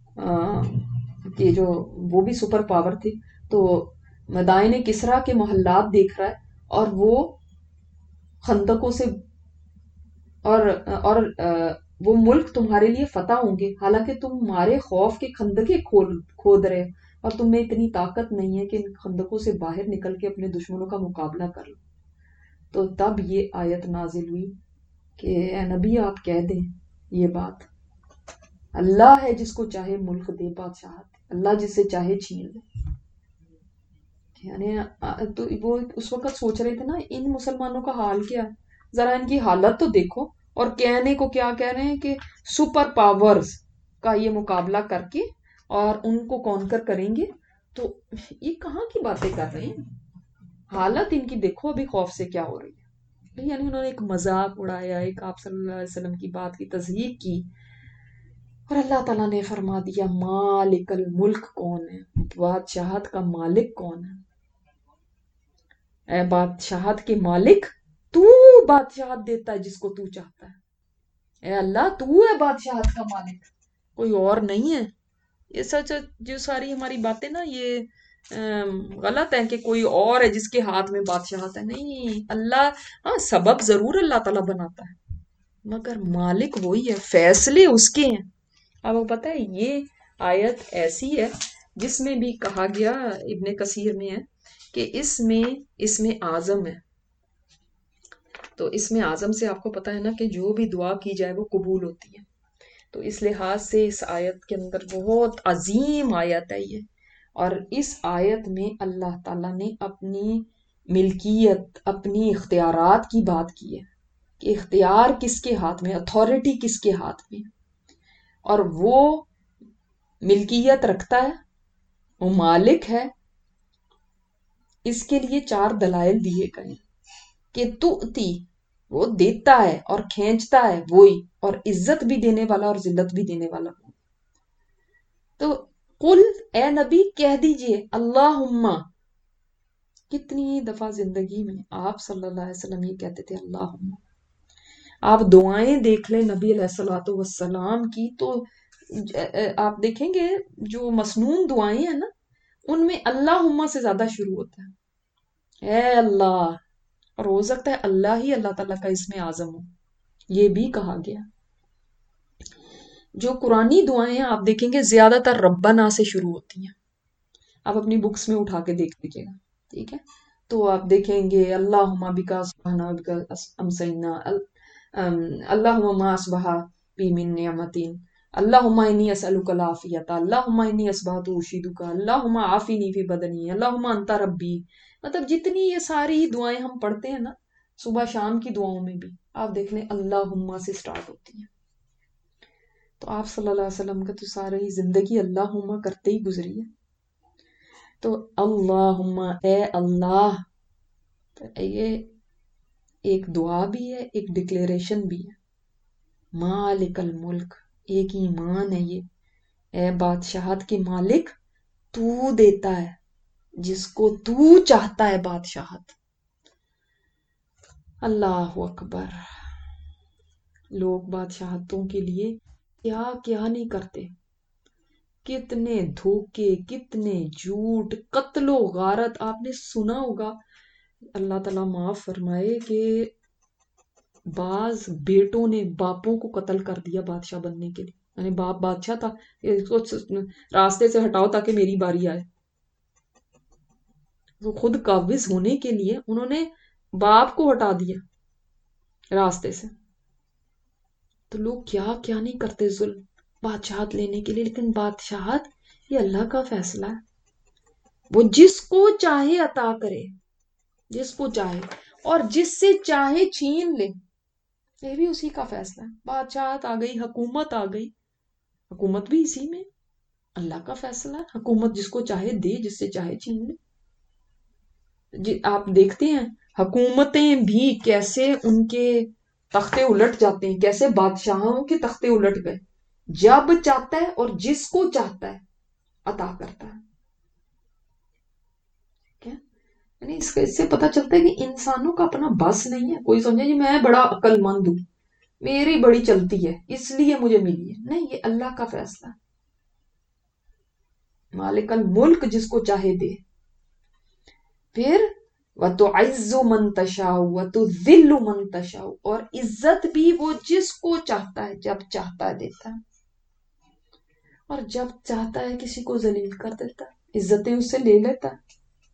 [SPEAKER 1] کے جو وہ بھی سپر پاور تھی، تو مدائن کسرا کے محلات دیکھ رہا ہے اور وہ خندقوں سے اور اور وہ ملک تمہارے لیے فتح ہوں گے، حالانکہ تم مارے خوف کے خندقیں کھود رہے اور تم میں اتنی طاقت نہیں ہے کہ ان خندقوں سے باہر نکل کے اپنے دشمنوں کا مقابلہ کر لو. تو تب یہ آیت نازل ہوئی کہ اے نبی آپ کہہ دیں یہ بات، اللہ ہے جس کو چاہے ملک دے بادشاہت، اللہ جس سے چاہے چھین لے. یعنی تو وہ اس وقت سوچ رہے تھے نا ان مسلمانوں کا حال کیا ہے، ذرا ان کی حالت تو دیکھو. اور کہنے کو کیا کہہ رہے ہیں کہ سپر پاورز کا یہ مقابلہ کر کے اور ان کو کانکر کریں گے. تو یہ کہاں کی باتیں کر رہے ہیں؟ حالت ان کی دیکھو ابھی خوف سے کیا ہو رہی ہے. یعنی انہوں نے ایک مذاق اڑایا، ایک آپ صلی اللہ علیہ وسلم کی بات کی تصدیق کی، اور اللہ تعالیٰ نے فرما دیا مالک الملک کون ہے، بادشاہت کا مالک کون ہے. اے بادشاہت کے مالک، تو بادشاہت دیتا ہے جس کو تو چاہتا ہے. اے اللہ تو ہے بادشاہت کا مالک، کوئی اور نہیں ہے. یہ سچ جو ساری ہماری باتیں نا یہ غلط ہے کہ کوئی اور ہے جس کے ہاتھ میں بادشاہت ہے. نہیں، اللہ ہاں سبب ضرور اللہ تعالیٰ بناتا ہے مگر مالک وہی ہے، فیصلے اس کے ہیں. اب وہ پتہ ہے یہ آیت ایسی ہے جس میں بھی کہا گیا، ابن کثیر میں ہے کہ اس میں اس میں اعظم ہے. تو اس میں اعظم سے آپ کو پتہ ہے نا کہ جو بھی دعا کی جائے وہ قبول ہوتی ہے. تو اس لحاظ سے اس آیت کے اندر بہت عظیم آیت ہے یہ. اور اس آیت میں اللہ تعالیٰ نے اپنی ملکیت، اپنی اختیارات کی بات کی ہے کہ اختیار کس کے ہاتھ میں، اتھارٹی کس کے ہاتھ میں، اور وہ ملکیت رکھتا ہے، وہ مالک ہے. اس کے لیے چار دلائل دیے گئے کہ تؤتی، وہ دیتا ہے اور کھینچتا ہے وہی، اور عزت بھی دینے والا اور ذلت بھی دینے والا. تو قل اے نبی کہہ دیجئے اللہم، کتنی دفعہ زندگی میں آپ صلی اللہ علیہ وسلم یہ کہتے تھے اللہم. آپ دعائیں دیکھ لیں نبی علیہ الصلوۃ والسلام کی تو آپ دیکھیں گے جو مسنون دعائیں ہیں نا ان میں اللہم سے زیادہ شروع ہوتا ہے، اے اللہ. اور ہو سکتا ہے اللہ ہی اللہ تعالیٰ کا اسم اعظم ہو. یہ بھی کہا گیا. جو قرآنی دعائیں ہیں آپ دیکھیں گے زیادہ تر ربنا سے شروع ہوتی ہیں. آپ اپنی بکس میں اٹھا کے دیکھ لیجیے گا، ٹھیک ہے؟ تو آپ دیکھیں گے اللہم بکا اصبحنا بکا امسینا، اللہم ما اصبح بی من نعمتین، اللہم انی اسألک العافیۃ، اللہم انی اصبحت اشہدک، اللہم عافنی فی بدنی، اللہم انت ربی. مطلب جتنی یہ ساری دعائیں ہم پڑھتے ہیں نا صبح شام کی دعاؤں میں بھی آپ دیکھ لیں اللہم سے سٹارٹ ہوتی ہیں. تو آپ صلی اللہ علیہ وسلم کا تو ساری زندگی اللہم کرتے ہی گزری ہے. تو اللہم اے اللہ، تو یہ ایک دعا بھی ہے، ایک ڈکلیریشن بھی ہے. مالک الملک، ایک ایمان ہے یہ، اے بادشاہت کے مالک، تو دیتا ہے جس کو تو چاہتا ہے بادشاہت. اللہ اکبر. لوگ بادشاہتوں کے لیے کیا کیا نہیں کرتے، کتنے دھوکے، کتنے جھوٹ، قتل و غارت. آپ نے سنا ہوگا، اللہ تعالیٰ معاف فرمائے، کہ بعض بیٹوں نے باپوں کو قتل کر دیا بادشاہ بننے کے لیے. یعنی باپ بادشاہ تھا، اس کو راستے سے ہٹاؤ تاکہ میری باری آئے. تو خود قابض ہونے کے لیے انہوں نے باپ کو ہٹا دیا راستے سے. تو لوگ کیا کیا نہیں کرتے ظلم بادشاہت لینے کے لیے. لیکن بادشاہت یہ اللہ کا فیصلہ ہے، وہ جس کو چاہے عطا کرے، جس کو چاہے، اور جس سے چاہے چھین لے. یہ بھی اسی کا فیصلہ ہے. بادشاہت آ گئی، حکومت آ گئی، حکومت بھی اسی میں اللہ کا فیصلہ ہے. حکومت جس کو چاہے دے، جس سے چاہے چھین لے. جی آپ دیکھتے ہیں حکومتیں بھی کیسے ان کے تختے الٹ جاتے ہیں، کیسے بادشاہوں کے تختے الٹ گئے. جب چاہتا ہے اور جس کو چاہتا ہے عطا کرتا ہے. یعنی اس کا اس سے پتہ چلتا ہے کہ انسانوں کا اپنا بس نہیں ہے. کوئی سمجھے جی میں بڑا عقل مند ہوں، میری بڑی چلتی ہے اس لیے مجھے ملی ہے. نہیں، یہ اللہ کا فیصلہ ہے. مالک الملک جس کو چاہے دے. پھر وَتُعِزُّ مَن تَشَاءُ وَتُذِلُّ مَن تَشَاءُ، اور عزت بھی وہ جس کو چاہتا ہے جب چاہتا ہے دیتا ہے، اور جب چاہتا ہے کسی کو ذلیل کر دیتا ہے، عزتیں اس سے لے لیتا ہے.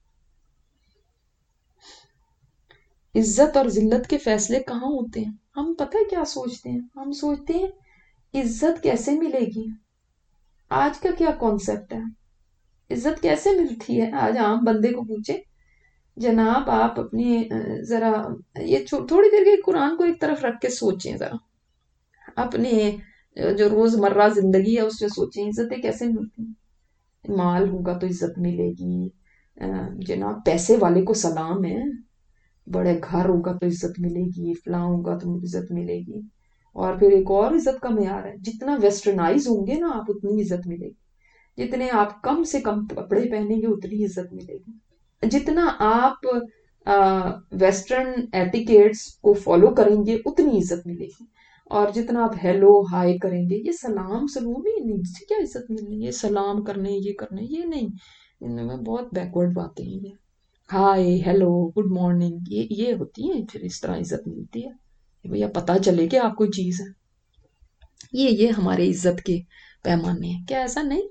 [SPEAKER 1] عزت اور ذلت کے فیصلے کہاں ہوتے ہیں؟ ہم پتہ ہے کیا سوچتے ہیں؟ ہم سوچتے ہیں عزت کیسے ملے گی. آج کا کیا کانسیپٹ ہے، عزت کیسے ملتی ہے؟ آج عام بندے کو پوچھے، جناب آپ اپنی ذرا یہ تھوڑی دیر کے قرآن کو ایک طرف رکھ کے سوچیں، ذرا اپنے جو روز مرہ زندگی ہے اس سے سوچیں عزتیں کیسے ملتی ہیں. مال ہوگا تو عزت ملے گی، جناب پیسے والے کو سلام ہے، بڑے گھر ہوگا تو عزت ملے گی، فلاں ہوگا تو عزت ملے گی. اور پھر ایک اور عزت کا معیار ہے، جتنا ویسٹرنائز ہوں گے نا آپ اتنی عزت ملے گی. جتنے آپ کم سے کم کپڑے پہنیں گے اتنی عزت ملے گی. جتنا آپ ویسٹرن ایٹیکیٹس کو فالو کریں گے اتنی عزت ملے گی. اور جتنا آپ ہیلو ہائی کریں گے، یہ سلام سلوم ہی نہیں، اس سے کیا عزت ملنی ہے؟ یہ سلام کرنے، یہ کرنے، یہ نہیں. ان میں بہت بیکورڈ باتیں ہیں. یہ ہائی، ہیلو، گڈ مارننگ، یہ یہ ہوتی ہیں، پھر اس طرح عزت ملتی ہے. بھیا پتہ چلے کہ آپ کوئی چیز ہے. یہ یہ ہمارے عزت کے پیمانے ہیں. کیا ایسا نہیں؟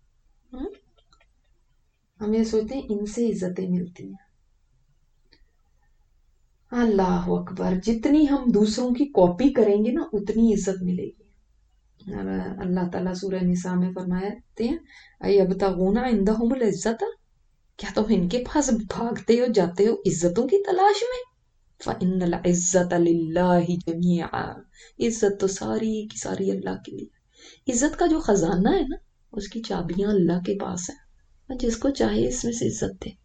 [SPEAKER 1] ہم یہ سوچتے ہیں ان سے عزتیں ملتی ہیں. اللہ اکبر. جتنی ہم دوسروں کی کاپی کریں گے نا اتنی عزت ملے گی. اللہ تعالیٰ سورہ نساء میں فرماتے ہیں ایبتغون عندہم العزت، کیا تم ان کے پاس بھاگتے ہو، جاتے ہو عزتوں کی تلاش میں؟ فإن العزت للہ جمیعا، عزت تو ساری کی ساری اللہ کے لیے. عزت کا جو خزانہ ہے نا اس کی چابیاں اللہ کے پاس ہیں، جس کو چاہے اس میں سے عزت دے.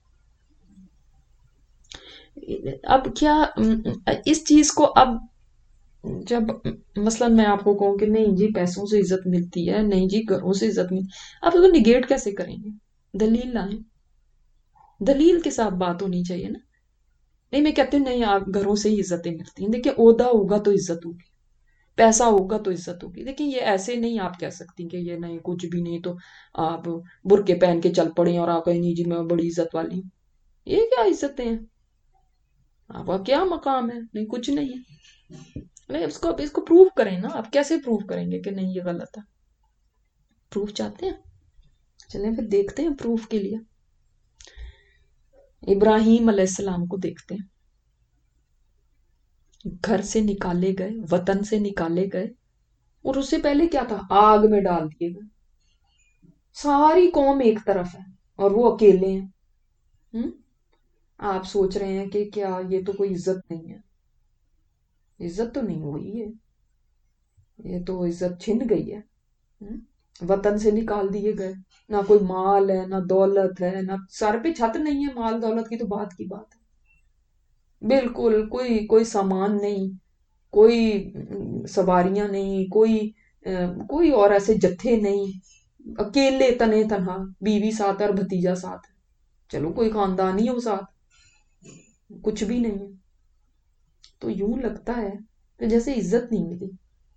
[SPEAKER 1] اب کیا اس چیز کو اب جب مثلا میں آپ کو کہوں کہ نہیں جی پیسوں سے عزت ملتی ہے، نہیں جی گھروں سے عزت ملتی، آپ اس کو نگیٹ کیسے کریں گے؟ دلیل لائیں، دلیل کے ساتھ بات ہونی چاہیے نا. نہیں میں کہتی ہوں نہیں آپ گھروں سے ہی عزتیں ملتی ہیں. دیکھیں عہدہ ہوگا تو عزت ہوگی، پیسہ ہوگا تو عزت ہوگی. لیکن یہ ایسے نہیں آپ کہہ سکتی کہ یہ نہیں کچھ بھی نہیں تو آپ برقعے پہن کے چل پڑیں اور آپ کہیں نہیں جی میں بڑی عزت والی ہوں. یہ کیا عزتیں ہیں؟ آپ کا کیا مقام ہے؟ نہیں کچھ نہیں. نہیں اس کو اس کو پروف کریں نا. آپ کیسے پروف کریں گے کہ نہیں یہ غلط ہے؟ پروف چاہتے ہیں؟ چلیں پھر دیکھتے ہیں پروف کے لیے. ابراہیم علیہ السلام کو دیکھتے ہیں. گھر سے نکالے گئے، وطن سے نکالے گئے، اور اس سے پہلے کیا تھا؟ آگ میں ڈال دیے گئے. ساری قوم ایک طرف ہے اور وہ اکیلے ہیں. ہم؟ آپ سوچ رہے ہیں کہ کیا یہ تو کوئی عزت نہیں ہے؟ عزت تو نہیں ہوئی ہے، یہ تو عزت چھن گئی ہے، ہم؟ وطن سے نکال دیے گئے، نہ کوئی مال ہے نہ دولت ہے، نہ سر پہ چھت نہیں ہے، مال دولت کی تو بات کی بات ہے، بالکل کوئی کوئی سامان نہیں، کوئی سواریاں نہیں، کوئی کوئی اور ایسے جتھے نہیں، اکیلے تنے تنہا، بیوی ساتھ اور بھتیجا ساتھ، چلو کوئی خاندان ہی ہو ساتھ، کچھ بھی نہیں ہے، تو یوں لگتا ہے کہ جیسے عزت نہیں ملی۔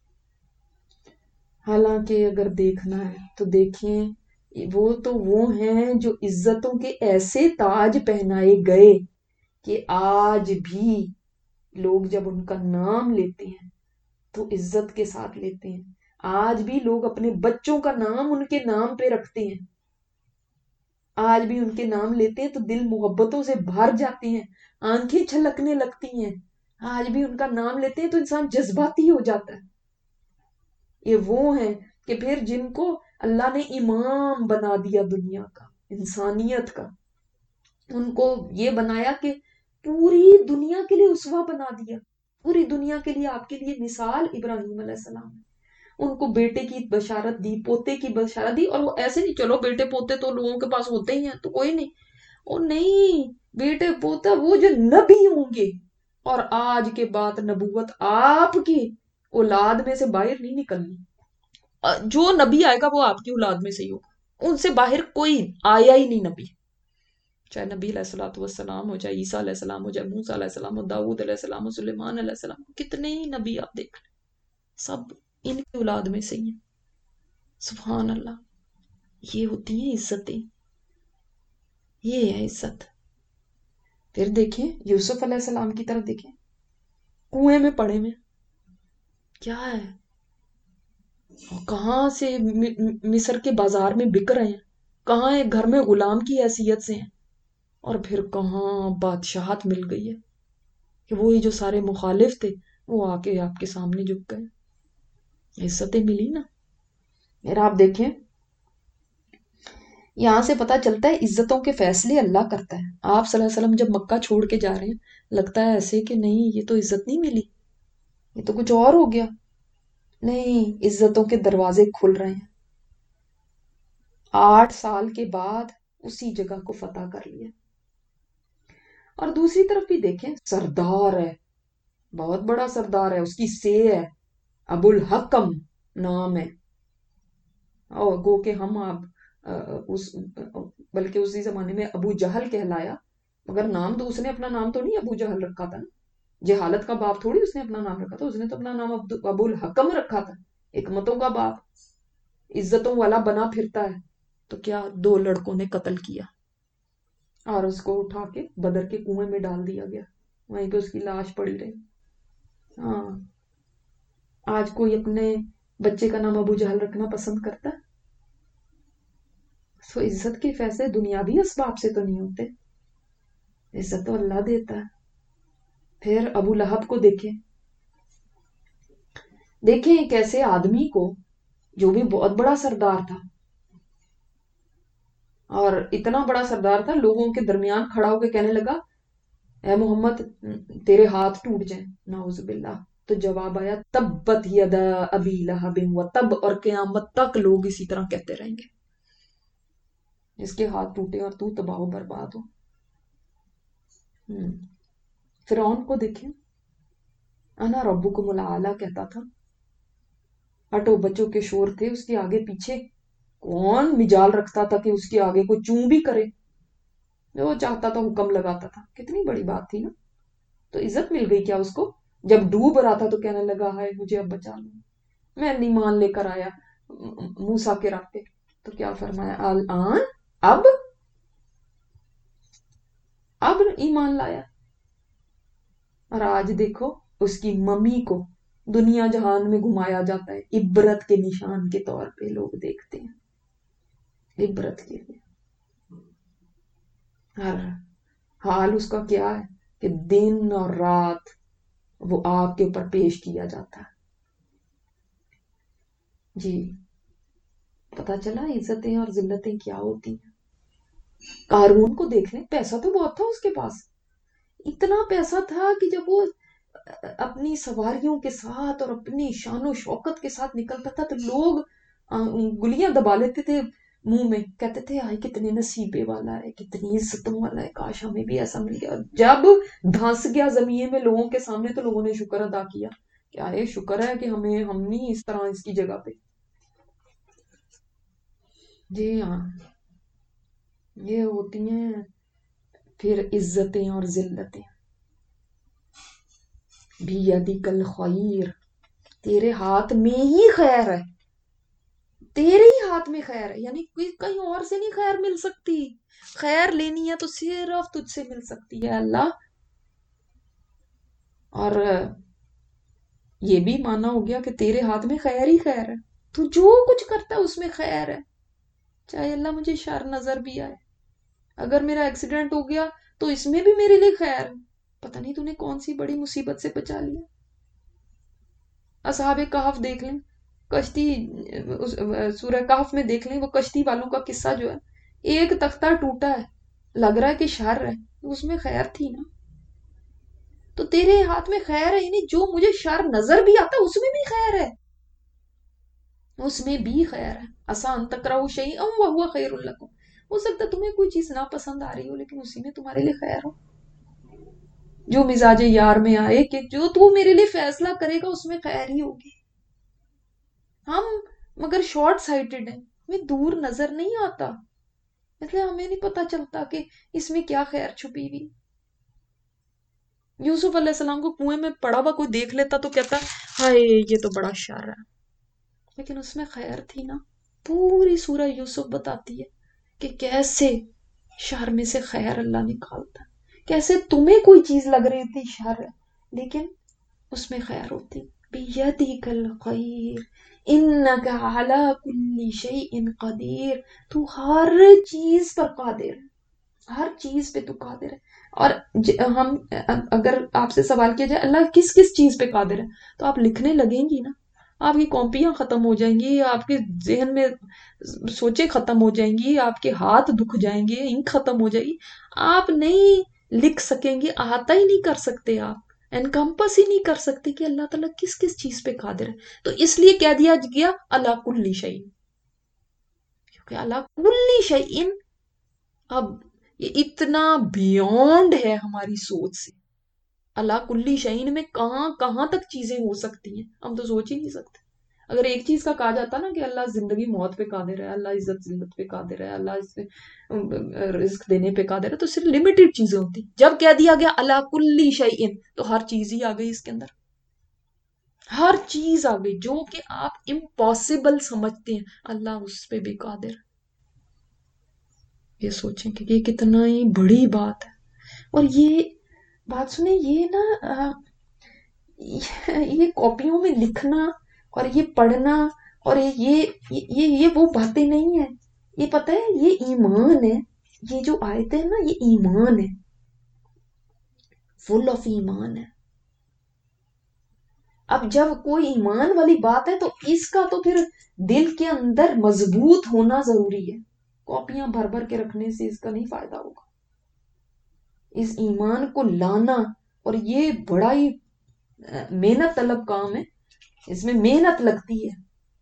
[SPEAKER 1] حالانکہ اگر دیکھنا ہے تو دیکھیں، وہ تو وہ ہیں جو عزتوں کے ایسے تاج پہنائے گئے کہ آج بھی لوگ جب ان کا نام لیتے ہیں تو عزت کے ساتھ لیتے ہیں، آج بھی لوگ اپنے بچوں کا نام ان کے نام پہ رکھتے ہیں، آج بھی ان کے نام لیتے ہیں تو دل محبتوں سے بھر جاتے ہیں، آنکھیں چھلکنے لگتی ہیں، آج بھی ان کا نام لیتے ہیں تو انسان جذباتی ہو جاتا ہے۔ یہ وہ ہیں کہ پھر جن کو اللہ نے امام بنا دیا دنیا کا، انسانیت کا، ان کو یہ بنایا کہ پوری دنیا کے لیے اسوہ بنا دیا، پوری دنیا کے لیے آپ کے لیے مثال ابراہیم علیہ السلام ہے۔ ان کو بیٹے کی بشارت دی، پوتے کی بشارت دی، اور وہ ایسے نہیں چلو بیٹے پوتے تو لوگوں کے پاس ہوتے ہی ہیں تو کوئی نہیں، اور نہیں، بیٹے پوتا وہ جو نبی ہوں گے، اور آج کے بعد نبوت آپ کی اولاد میں سے باہر نہیں نکلنی، جو نبی آئے گا وہ آپ کی اولاد میں سے ہی ہوگا، ان سے باہر کوئی آیا ہی نہیں نبی، چاہے نبی علیہ الصلوۃ والسلام ہو، چاہے عیسیٰ علیہ السلام ہو، چاہے موسیٰ علیہ السلام ہو، داؤد علیہ السلام ہو، سلیمان علیہ السلام ہو، کتنے ہی نبی آپ دیکھ لیں، سب ان کی اولاد میں سے ہی ہیں۔ سبحان اللہ، یہ ہوتی ہیں عزتیں، یہ ہے عزت۔ پھر دیکھیں یوسف علیہ السلام کی طرف دیکھیں، کنویں میں پڑے میں کیا ہے، کہاں سے مصر کے بازار میں بک رہے ہیں، کہاں ایک گھر میں غلام کی حیثیت سے ہیں، اور پھر کہاں بادشاہت مل گئی ہے کہ وہی جو سارے مخالف تھے وہ آ کے آپ کے سامنے جھک گئے، عزتیں ملی نا۔ میرا آپ دیکھیں یہاں سے پتا چلتا ہے عزتوں کے فیصلے اللہ کرتا ہے۔ آپ صلی اللہ علیہ وسلم جب مکہ چھوڑ کے جا رہے ہیں، لگتا ہے ایسے کہ نہیں یہ تو عزت نہیں ملی، یہ تو کچھ اور ہو گیا، نہیں، عزتوں کے دروازے کھل رہے ہیں، آٹھ سال کے بعد اسی جگہ کو فتح کر لیا۔ اور دوسری طرف بھی دیکھیں، سردار ہے، بہت بڑا سردار ہے، اس کی سے ہے، ابو الحکم نام ہے، اور گو کہ ہم آپ اس بلکہ اسی زمانے میں ابو جہل کہلایا، مگر نام تو اس نے اپنا نام تو نہیں ابو جہل رکھا تھا نا، جہالت کا باپ تھوڑی اس نے اپنا نام رکھا تھا، اس نے تو اپنا نام ابو الحکم رکھا تھا، حکمتوں کا باپ، عزتوں والا بنا پھرتا ہے، تو کیا دو لڑکوں نے قتل کیا اور اس کو اٹھا کے بدر کے کنویں میں ڈال دیا گیا، وہیں پہ اس کی لاش پڑی رہی۔ ہاں، آج کوئی اپنے بچے کا نام ابو جہل رکھنا پسند کرتا ہے؟ تو عزت کے فیصلے دنیاوی اسباب سے تو نہیں ہوتے، عزت تو اللہ دیتا ہے۔ پھر ابو لہب کو دیکھیں، دیکھیں ایک ایسے آدمی کو جو بھی بہت بڑا سردار تھا، اور اتنا بڑا سردار تھا لوگوں کے درمیان کھڑا ہو کے کہنے لگا اے محمد تیرے ہاتھ ٹوٹ جائیں، نعوذ باللہ، تو جواب آیا تبت یدا ابی لہب و تب، اور قیامت تک لوگ اسی طرح کہتے رہیں گے، اس کے ہاتھ ٹوٹے اور تو تباہ و برباد ہو۔ فرعون کو دیکھیں، انا ربکم الاعلی کہتا تھا، اٹو بچوں کے شور تھے اس کے آگے پیچھے، کون مجال رکھتا تھا کہ اس کے آگے کوئی چوں بھی کرے، جو چاہتا تھا حکم لگاتا تھا، کتنی بڑی بات تھی نا۔ تو عزت مل گئی کیا اس کو؟ جب ڈوب رہا تھا تو کہنے لگا ہائے مجھے اب بچا لو، میں ایمان لے کر آیا موسیٰ کے راہ پہ، تو کیا فرمایا الان، اب اب ایمان لایا، اور آج دیکھو اس کی ممی کو دنیا جہان میں گھمایا جاتا ہے، عبرت کے نشان کے طور پہ لوگ دیکھتے ہیں، عبرت کے لیے، ہر حال اس کا کیا ہے کہ دن اور رات وہ آپ کے اوپر پیش کیا جاتا ہے۔ جی، پتا چلا عزتیں اور ذلتیں کیا ہوتی ہیں۔ قارون کو دیکھ لیں، پیسہ تو بہت تھا اس کے پاس، اتنا پیسہ تھا کہ جب وہ اپنی سواریوں کے ساتھ اور اپنی شان و شوکت کے ساتھ نکلتا تھا تو لوگ گلیاں دبا لیتے تھے منہ میں، کہتے تھے آئے کتنے نصیبے والا ہے، کتنی عزتوں والا ہے، کاش ہمیں بھی ایسا مل گیا. اور جب دھنس گیا زمین میں لوگوں کے سامنے تو لوگوں نے شکر ادا کیا کہ آئے شکر ہے کہ ہمیں ہم نہیں اس طرح اس کی جگہ پہ. جی ہاں، یہ ہوتی ہیں پھر عزتیں اور ذلتیں. بیدک الخیر، تیرے ہاتھ میں ہی خیر ہے، تیرے ہی ہاتھ میں خیر ہے، یعنی کوئی کہیں اور سے نہیں خیر مل سکتی. خیر لینی ہے تو صرف تجھ سے مل سکتی ہے اللہ. اور یہ بھی مانا ہو گیا کہ تیرے ہاتھ میں خیر ہی خیر ہے، تو جو کچھ کرتا ہے اس میں خیر ہے. چاہے اللہ مجھے شر نظر بھی آئے، اگر میرا ایکسیڈنٹ ہو گیا تو اس میں بھی میرے لیے خیر ہے. پتہ نہیں تو نے کون سی بڑی مصیبت سے بچا لیا. اصحاب کہف دیکھ لیں، کشتی سورہ کہف میں دیکھ لیں، وہ کشتی والوں کا قصہ جو ہے، ایک تختہ ٹوٹا ہے، لگ رہا ہے کہ شر ہے، اس میں خیر تھی نا. تو تیرے ہاتھ میں خیر ہے، یعنی جو مجھے شر نظر بھی آتا اس میں بھی خیر ہے، اس میں بھی خیر ہے. آسان تکرہو شیئا وہو خیر لکم، ہو سکتا ہے تمہیں کوئی چیز ناپسند آ رہی ہو لیکن اسی میں تمہارے لیے خیر ہو. جو مزاج یار میں آئے کہ جو تو میرے لیے فیصلہ کرے گا اس میں خیر ہی ہوگی. ہم مگر شارٹ سائٹڈ ہیں، ہمیں دور نظر نہیں آتا، اس لیے ہمیں نہیں پتا چلتا کہ اس میں کیا خیر چھپی ہوئی. یوسف علیہ السلام کو کنویں میں پڑا ہوا کوئی دیکھ لیتا تو کہتا ہائے یہ تو بڑا شر ہے، لیکن اس میں خیر تھی نا. پوری سورہ یوسف بتاتی ہے کہ کیسے شر میں سے خیر اللہ نکالتا ہے، کیسے تمہیں کوئی چیز لگ رہی تھی شر ہے لیکن اس میں خیر ہوتی. بیدک الخیر انک علی کل شیء قدیر، تو ہر چیز پر قادر ہے، ہر چیز پہ تو قادر ہے. اور ہم اگر آپ سے سوال کیا جائے اللہ کس کس چیز پہ قادر ہے تو آپ لکھنے لگیں گی نا، آپ کی کاپیاں ختم ہو جائیں گی، آپ کے ذہن میں سوچیں ختم ہو جائیں گی، آپ کے ہاتھ دکھ جائیں گے، انک ختم ہو جائے گی، آپ نہیں لکھ سکیں گے، احاطہ ہی نہیں کر سکتے، آپ انکمپس ہی نہیں کر سکتے کہ اللہ تعالیٰ کس کس چیز پہ قادر ہے. تو اس لیے کہہ دیا گیا اللہ کل شیء، کیونکہ اللہ کل شیء اب یہ اتنا بیونڈ ہے ہماری سوچ سے. اللہ کلی شعین میں کہاں کہاں تک چیزیں ہو سکتی ہیں ہم تو سوچ ہی نہیں سکتے. اگر ایک چیز کا کہا جاتا نا کہ اللہ زندگی موت پہ قادر ہے، اللہ عزت ذلت پہ قادر ہے، اللہ اس رزق دینے پہ قادر ہے، تو صرف لمیٹڈ چیزیں ہوتی. جب کہہ دیا گیا اللہ کلی شعین تو ہر چیز ہی آ گئی اس کے اندر، ہر چیز آ گئی جو کہ آپ امپاسبل سمجھتے ہیں اللہ اس پہ بھی قادر ہے. یہ سوچیں کہ یہ کتنا ہی بڑی بات ہے. اور یہ بات سنیں، یہ نا یہ کاپیوں میں لکھنا اور یہ پڑھنا اور یہ یہ یہ وہ باتیں نہیں ہیں، یہ پتہ ہے یہ ایمان ہے. یہ جو آیت ہے نا یہ ایمان ہے، فل آف ایمان ہے. اب جب کوئی ایمان والی بات ہے تو اس کا تو پھر دل کے اندر مضبوط ہونا ضروری ہے. کاپیاں بھر بھر کے رکھنے سے اس کا نہیں فائدہ ہوگا. اس ایمان کو لانا، اور یہ بڑا ہی محنت طلب کام ہے، اس میں محنت لگتی ہے.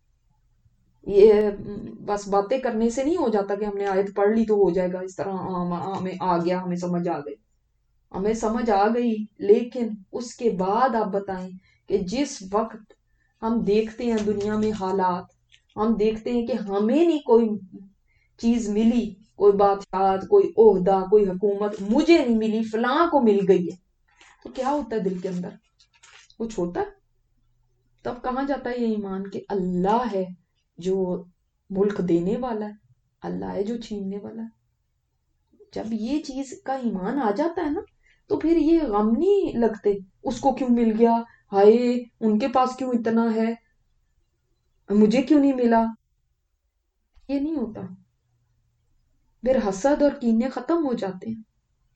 [SPEAKER 1] یہ بس باتیں کرنے سے نہیں ہو جاتا کہ ہم نے آیت پڑھ لی تو ہو جائے گا اس طرح ہمیں آ گیا، ہمیں سمجھ آ گئی. ہمیں سمجھ آ گئی لیکن اس کے بعد آپ بتائیں کہ جس وقت ہم دیکھتے ہیں دنیا میں حالات، ہم دیکھتے ہیں کہ ہمیں نہیں کوئی چیز ملی، کوئی بادشاہت، کوئی عہدہ، کوئی حکومت مجھے نہیں ملی، فلاں کو مل گئی ہے، تو کیا ہوتا ہے دل کے اندر؟ کچھ ہوتا ہے. تب کہاں جاتا ہے یہ ایمان کہ اللہ ہے جو ملک دینے والا ہے، اللہ ہے جو چھیننے والا ہے. جب یہ چیز کا ایمان آ جاتا ہے نا تو پھر یہ غم نہیں لگتے اس کو کیوں مل گیا، ہائے ان کے پاس کیوں اتنا ہے، مجھے کیوں نہیں ملا، یہ نہیں ہوتا. پھر حسد اور کینے ختم ہو جاتے ہیں.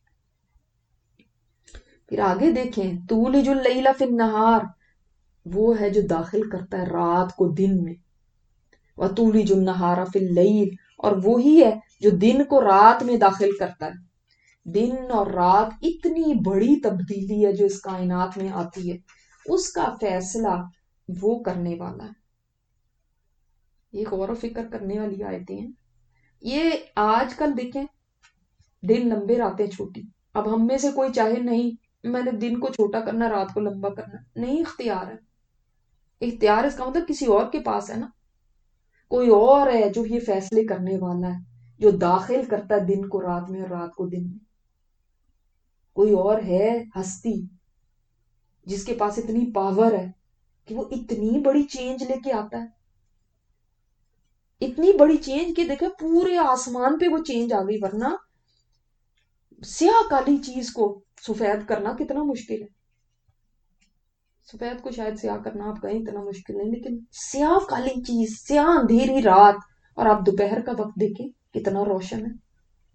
[SPEAKER 1] پھر آگے دیکھیں تولج اللیل فی النہار، وہ ہے جو داخل کرتا ہے رات کو دن میں، وتولج النہار فی اللیل، اور وہی ہے جو دن کو رات میں داخل کرتا ہے. دن اور رات اتنی بڑی تبدیلی ہے جو اس کائنات میں آتی ہے، اس کا فیصلہ وہ کرنے والا ہے۔ یہ غور و فکر کرنے والی آیتیں ہیں۔ یہ آج کل دیکھیں، دن لمبے راتیں چھوٹی۔ اب ہم میں سے کوئی چاہے نہیں میں نے دن کو چھوٹا کرنا رات کو لمبا کرنا، نہیں، اختیار ہے۔ اختیار اس کا مطلب کسی اور کے پاس ہے نا، کوئی اور ہے جو یہ فیصلے کرنے والا ہے، جو داخل کرتا ہے دن کو رات میں اور رات کو دن میں۔ کوئی اور ہے ہستی جس کے پاس اتنی پاور ہے کہ وہ اتنی بڑی چینج لے کے آتا ہے، اتنی بڑی چینج کہ دیکھیں پورے آسمان پہ وہ چینج آ گئی، ورنہ سیاہ کالی چیز کو سفید کرنا کتنا مشکل ہے۔ سفید کو شاید سیاہ کرنا آپ کہیں اتنا مشکل نہیں، لیکن سیاہ کالی چیز، سیاہ اندھیری رات، اور آپ دوپہر کا وقت دیکھیں کتنا روشن ہے۔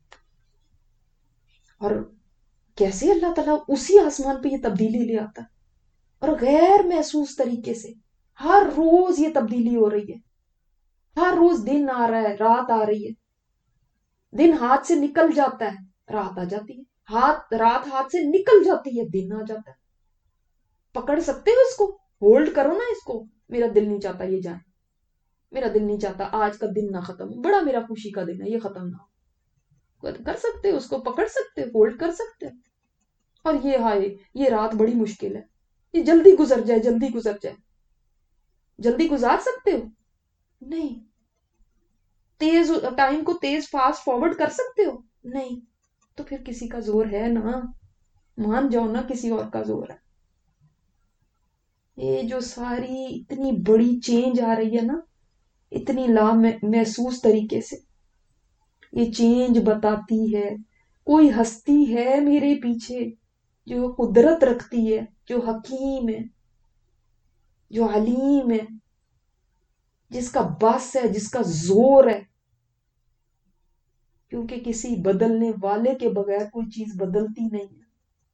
[SPEAKER 1] اور کیسے اللہ تعالیٰ اسی آسمان پہ یہ تبدیلی لے آتا ہے، اور غیر محسوس طریقے سے ہر روز یہ تبدیلی ہو رہی ہے۔ ہر روز دن آ رہا ہے، رات آ رہی ہے، دن ہاتھ سے نکل جاتا ہے، رات آ جاتی ہے، ہاتھ رات ہاتھ سے نکل جاتی ہے، دن آ جاتا ہے۔ پکڑ سکتے ہو اس کو؟ ہولڈ کرو نا اس کو۔ میرا دل نہیں چاہتا یہ جائے، میرا دل نہیں چاہتا آج کا دن نہ ختم ہو، بڑا میرا خوشی کا دن ہے، یہ ختم نہ ہو۔ کر سکتے ہو اس کو، پکڑ سکتے ہو، ہولڈ کر سکتے ہو۔ اور یہ ہائے یہ رات بڑی مشکل ہے، یہ جلدی گزر جائے، جلدی گزر جائے، جلدی گزار سکتے ہو؟ نہیں۔ تیز ٹائم کو تیز فاسٹ فارورڈ کر سکتے ہو؟ نہیں۔ تو پھر کسی کا زور ہے نا، مان جاؤ نا کسی اور کا زور ہے۔ یہ جو ساری اتنی بڑی چینج آ رہی ہے نا، اتنی لا محسوس طریقے سے یہ چینج بتاتی ہے کوئی ہستی ہے میرے پیچھے جو قدرت رکھتی ہے، جو حکیم ہے، جو علیم ہے، جس کا بس ہے، جس کا زور ہے، کیونکہ کسی بدلنے والے کے بغیر کوئی چیز بدلتی نہیں ہے۔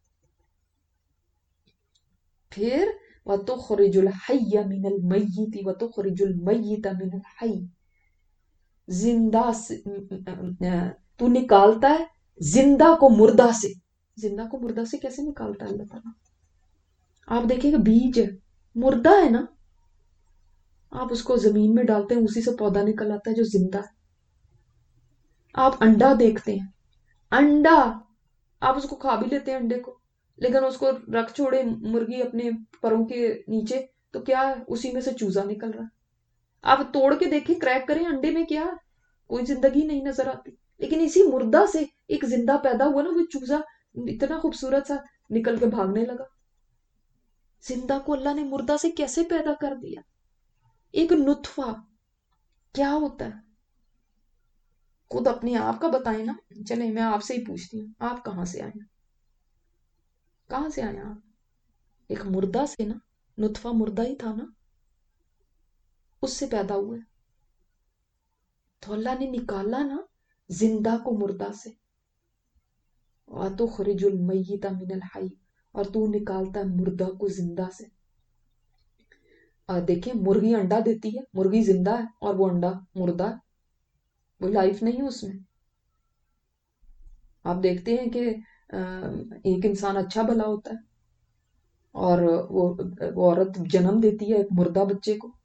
[SPEAKER 1] پھر وَتُخْرِجُ الْحَيَّ مِنَ الْمَيِّتِ وَتُخْرِجُ الْمَيِّتَ مِنَ الْحَيِّ، زندہ سے تو نکالتا ہے زندہ کو مردہ سے۔ زندہ کو مردہ سے کیسے نکالتا ہے اللہ تعالیٰ؟ آپ دیکھیں کہ بیج ہے، مردہ ہے نا، آپ اس کو زمین میں ڈالتے ہیں، اسی سے پودا نکل آتا ہے جو زندہ ہے۔ آپ انڈا دیکھتے ہیں، انڈا آپ اس کو کھا بھی لیتے ہیں انڈے کو، لیکن اس کو رکھ چھوڑے مرغی اپنے پروں کے نیچے تو کیا ہے، اسی میں سے چوزا نکل رہا ہے۔ آپ توڑ کے دیکھیں، کریک کریں، انڈے میں کیا ہے، کوئی زندگی نہیں نظر آتی، لیکن اسی مردہ سے ایک زندہ پیدا ہوا نا، وہ چوزا اتنا خوبصورت سا نکل کے بھاگنے لگا۔ زندہ کو اللہ نے مردہ سے کیسے پیدا کر دیا؟ ایک نطفہ کیا ہوتا ہے؟ خود اپنے آپ کا بتائیں نا۔ چلیں میں آپ سے ہی پوچھتی ہوں، آپ کہاں سے آئے؟ کہاں سے آئے آپ؟ ایک مردہ سے نا، نطفہ مردہ ہی تھا نا، اس سے پیدا ہوئے۔ تو اللہ نے نکالا نا زندہ کو مردہ سے۔ وَتُخْرِجُ الْمَيِّتَ مِنَ الْحَيِّ، اور تو نکالتا ہے مردہ کو زندہ سے۔ اور دیکھیں مرغی انڈا دیتی ہے، مرغی زندہ ہے اور وہ انڈا مردہ ہے، وہ لائف نہیں ہے اس میں۔ آپ دیکھتے ہیں کہ ایک انسان اچھا بھلا ہوتا ہے اور وہ عورت جنم دیتی ہے ایک مردہ بچے کو،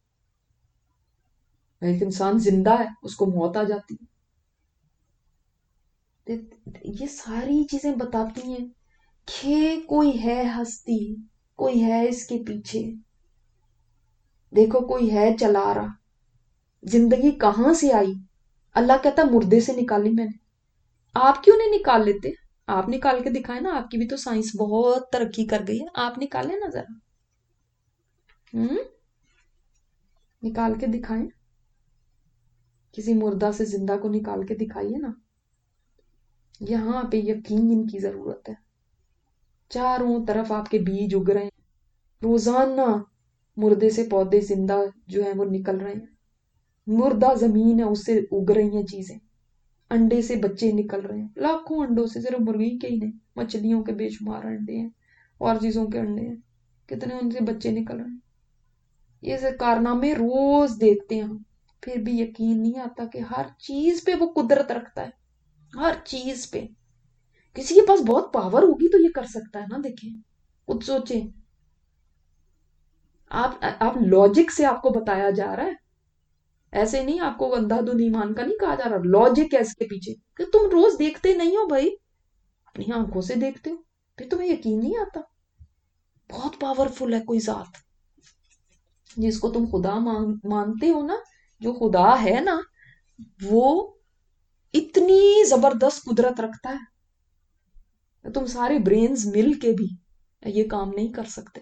[SPEAKER 1] ایک انسان زندہ ہے اس کو موت آ جاتی ہے۔ یہ ساری چیزیں بتاتی ہیں کہ کوئی ہے ہستی، کوئی ہے اس کے پیچھے، دیکھو کوئی ہے چلا رہا۔ زندگی کہاں سے آئی؟ اللہ کہتا مردے سے نکالی میں نے۔ آپ کیوں نہیں نکال لیتے؟ آپ نکال کے دکھائیں نا، آپ کی بھی تو سائنس بہت ترقی کر گئی ہے، آپ نکالیں نا ذرا، ہم نکال کے دکھائیں، کسی مردہ سے زندہ کو نکال کے دکھائیے نا۔ یہاں پہ یقین کی ضرورت ہے۔ چاروں طرف آپ کے بیج اگ رہے ہیں، روزانہ مردے سے پودے زندہ جو ہیں وہ نکل رہے ہیں، مردہ زمین ہے اس سے اگ رہی ہیں چیزیں، انڈے سے بچے نکل رہے ہیں، لاکھوں انڈوں سے، صرف مرغی کے ہی نہیں، مچھلیوں کے بے شمار انڈے ہیں اور چیزوں کے انڈے ہیں، کتنے ان سے بچے نکل رہے ہیں۔ یہ سے کارنامے روز دیکھتے ہیں ہم، پھر بھی یقین نہیں آتا کہ ہر چیز پہ وہ قدرت رکھتا ہے، ہر چیز پہ، کسی کے پاس بہت پاور ہوگی تو یہ کر سکتا ہے نا. دیکھیں خود سوچیں. آپ آپ لاجک سے آپ کو بتایا جا رہا ہے, ایسے نہیں آپ کو اندھا دھند ایمان کا نہیں کہا جا رہا. لاجک ہے اس کے پیچھے کہ تم روز دیکھتے نہیں ہو بھائی, اپنی آنکھوں سے دیکھتے ہو, پھر تمہیں یقین نہیں آتا. بہت پاورفل ہے کوئی ذات جس کو تم خدا مان, مانتے ہو نا, جو خدا ہے نا وہ اتنی زبردست قدرت رکھتا ہے, تم سارے برینز مل کے بھی یہ کام نہیں کر سکتے.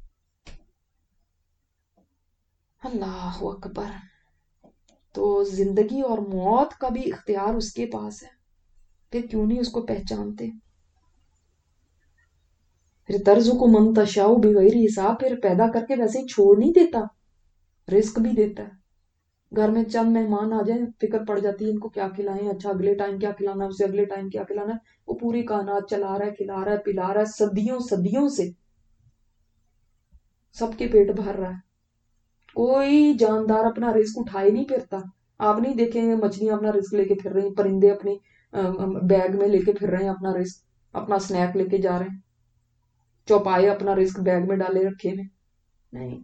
[SPEAKER 1] اللہ اکبر. تو زندگی اور موت کا بھی اختیار اس کے پاس ہے, پھر کیوں نہیں اس کو پہچانتے. پھر طرز کو منتشاء بغیر حساب, پھر پیدا کر کے ویسے ہی چھوڑ نہیں دیتا, رزق بھی دیتا ہے. گھر میں چند مہمان آ جائیں فکر پڑ جاتی ہے ان کو کیا کھلائیں, اچھا اگلے ٹائم کیا کھلانا ہے, اسے اگلے ٹائم کیا کھلانا ہے. وہ پوری کائنات چلا رہا ہے, کھلا رہا ہے, پلا رہا ہے, صدیوں صدیوں سے سب کے پیٹ بھر رہا ہے. کوئی جاندار اپنا رزق اٹھائے نہیں پھرتا. آپ نہیں دیکھیں گے مچھلیاں اپنا رزق لے کے پھر رہی ہیں, پرندے اپنی بیگ میں لے کے پھر رہے ہیں اپنا رزق, اپنا سنیک لے کے جا رہے ہیں, چوپائے اپنا رزق بیگ میں ڈالے رکھے ہیں. نہیں,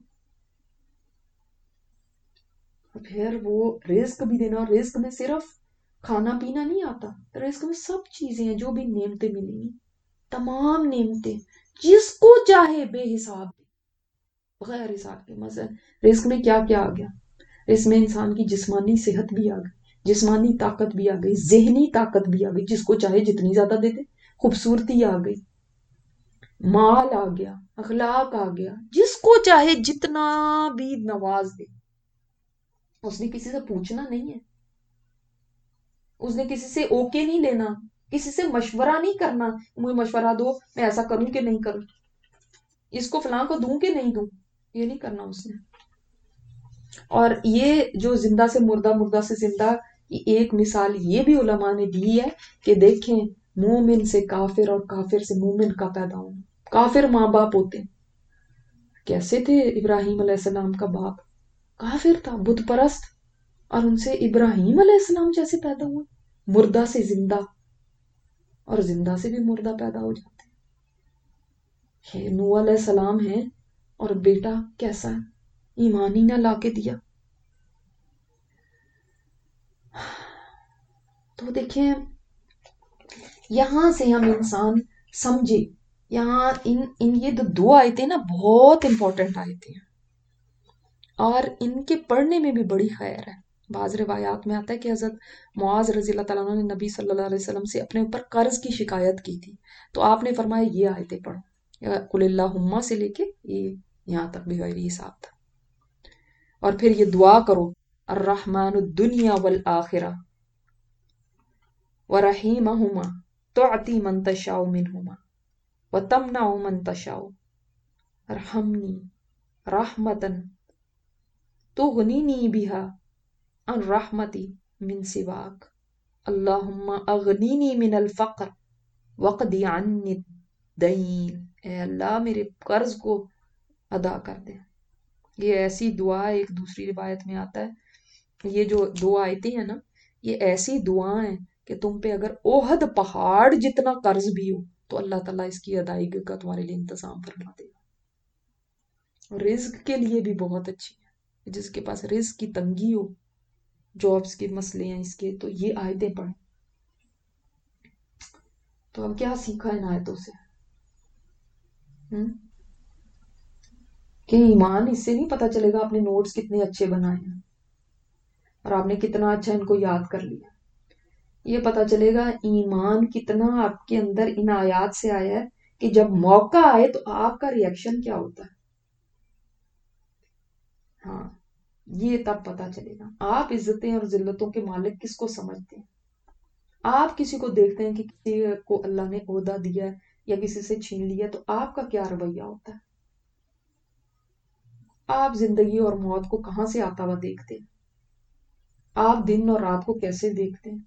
[SPEAKER 1] پھر وہ رزق بھی دینا, اور رزق میں صرف کھانا پینا نہیں آتا, رزق میں سب چیزیں ہیں جو بھی نعمتیں ملیں گی, تمام نعمتیں جس کو چاہے بے حساب, بغیر حساب کے. مثلا رزق میں کیا کیا آ گیا, اس میں انسان کی جسمانی صحت بھی آ گئی, جسمانی طاقت بھی آ گئی, ذہنی طاقت بھی آ گئی, جس کو چاہے جتنی زیادہ دے دے. خوبصورتی آ گئی, مال آ گیا, اخلاق آ گیا, جس کو چاہے جتنا بھی نواز دے. اس نے کسی سے پوچھنا نہیں ہے, اس نے کسی سے اوکے نہیں لینا, کسی سے مشورہ نہیں کرنا, مجھے مشورہ دو میں ایسا کروں کہ نہیں کروں, اس کو فلاں کو دوں کہ نہیں دوں, یہ نہیں کرنا اس نے. اور یہ جو زندہ سے مردہ, مردہ سے زندہ کی ایک مثال یہ بھی علماء نے دی ہے کہ دیکھیں مومن سے کافر اور کافر سے مومن کا پیدا ہونا. کافر ماں باپ ہوتے ہیں, کیسے تھے ابراہیم علیہ السلام کا باپ کافر تھا, بت پرست, اور ان سے ابراہیم علیہ السلام جیسے پیدا ہوئے, مردہ سے زندہ, اور زندہ سے بھی مردہ پیدا ہو جاتے ہیں. نوح علیہ السلام ہے اور بیٹا کیسا ہے, ایمان ہی نہ لا کے دیا. تو دیکھیں یہاں سے ہم انسان سمجھے, یہاں ان ان یہ دو آیتیں نا بہت امپورٹنٹ آیتیں ہیں, اور ان کے پڑھنے میں بھی بڑی خیر ہے. بعض روایات میں آتا ہے کہ حضرت معاذ رضی اللہ تعالیٰ عنہ نے نبی صلی اللہ علیہ وسلم سے اپنے اوپر قرض کی شکایت کی تھی, تو آپ نے فرمایا یہ آیتیں پڑھو, قل اللہم سے لے کے یہ یہاں تک بھی غیر حساب تھا. اور پھر یہ دعا کرو, الرحمن الدنیا والآخرہ ورحیمہما تعطی من تشاء منہما وتمنع من تشاء ارحمنی رحمتن تغنینی بہا عن رحمتی من سواک اللہم اغنینی من الفقر وقضی عنی الدین. اے اللہ میرے قرض کو ادا کر دے. یہ ایسی دعا, ایک دوسری روایت میں آتا ہے یہ جو دو آیتیں ہیں نا یہ ایسی دعا ہیں کہ تم پہ اگر اوہد پہاڑ جتنا قرض بھی ہو تو اللہ تعالیٰ اس کی ادائیگی کا تمہارے لیے انتظام فرما دے گا. رزق کے لیے بھی بہت اچھی ہے, جس کے پاس رزق کی تنگی ہو, جابس کے مسئلے ہیں اس کے, تو یہ آیتیں پڑھیں. تو ہم کیا سیکھا ان آیتوں سے, ہم کہ ایمان اس سے نہیں پتا چلے گا آپ نے نوٹس کتنے اچھے بنائے ہیں اور آپ نے کتنا اچھا ان کو یاد کر لیا. یہ پتا چلے گا ایمان کتنا آپ کے اندر ان آیات سے آیا ہے کہ جب موقع آئے تو آپ کا ریئیکشن کیا ہوتا ہے. ہاں یہ تب پتا چلے گا آپ عزتیں اور ذلتوں کے مالک کس کو سمجھتے ہیں. آپ کسی کو دیکھتے ہیں کہ کسی کو اللہ نے عہدہ دیا ہے یا کسی سے چھین لیا تو آپ کا کیا رویہ ہوتا ہے. آپ زندگی اور موت کو کہاں سے آتا ہوا دیکھتے ہیں, آپ دن اور رات کو کیسے دیکھتے ہیں,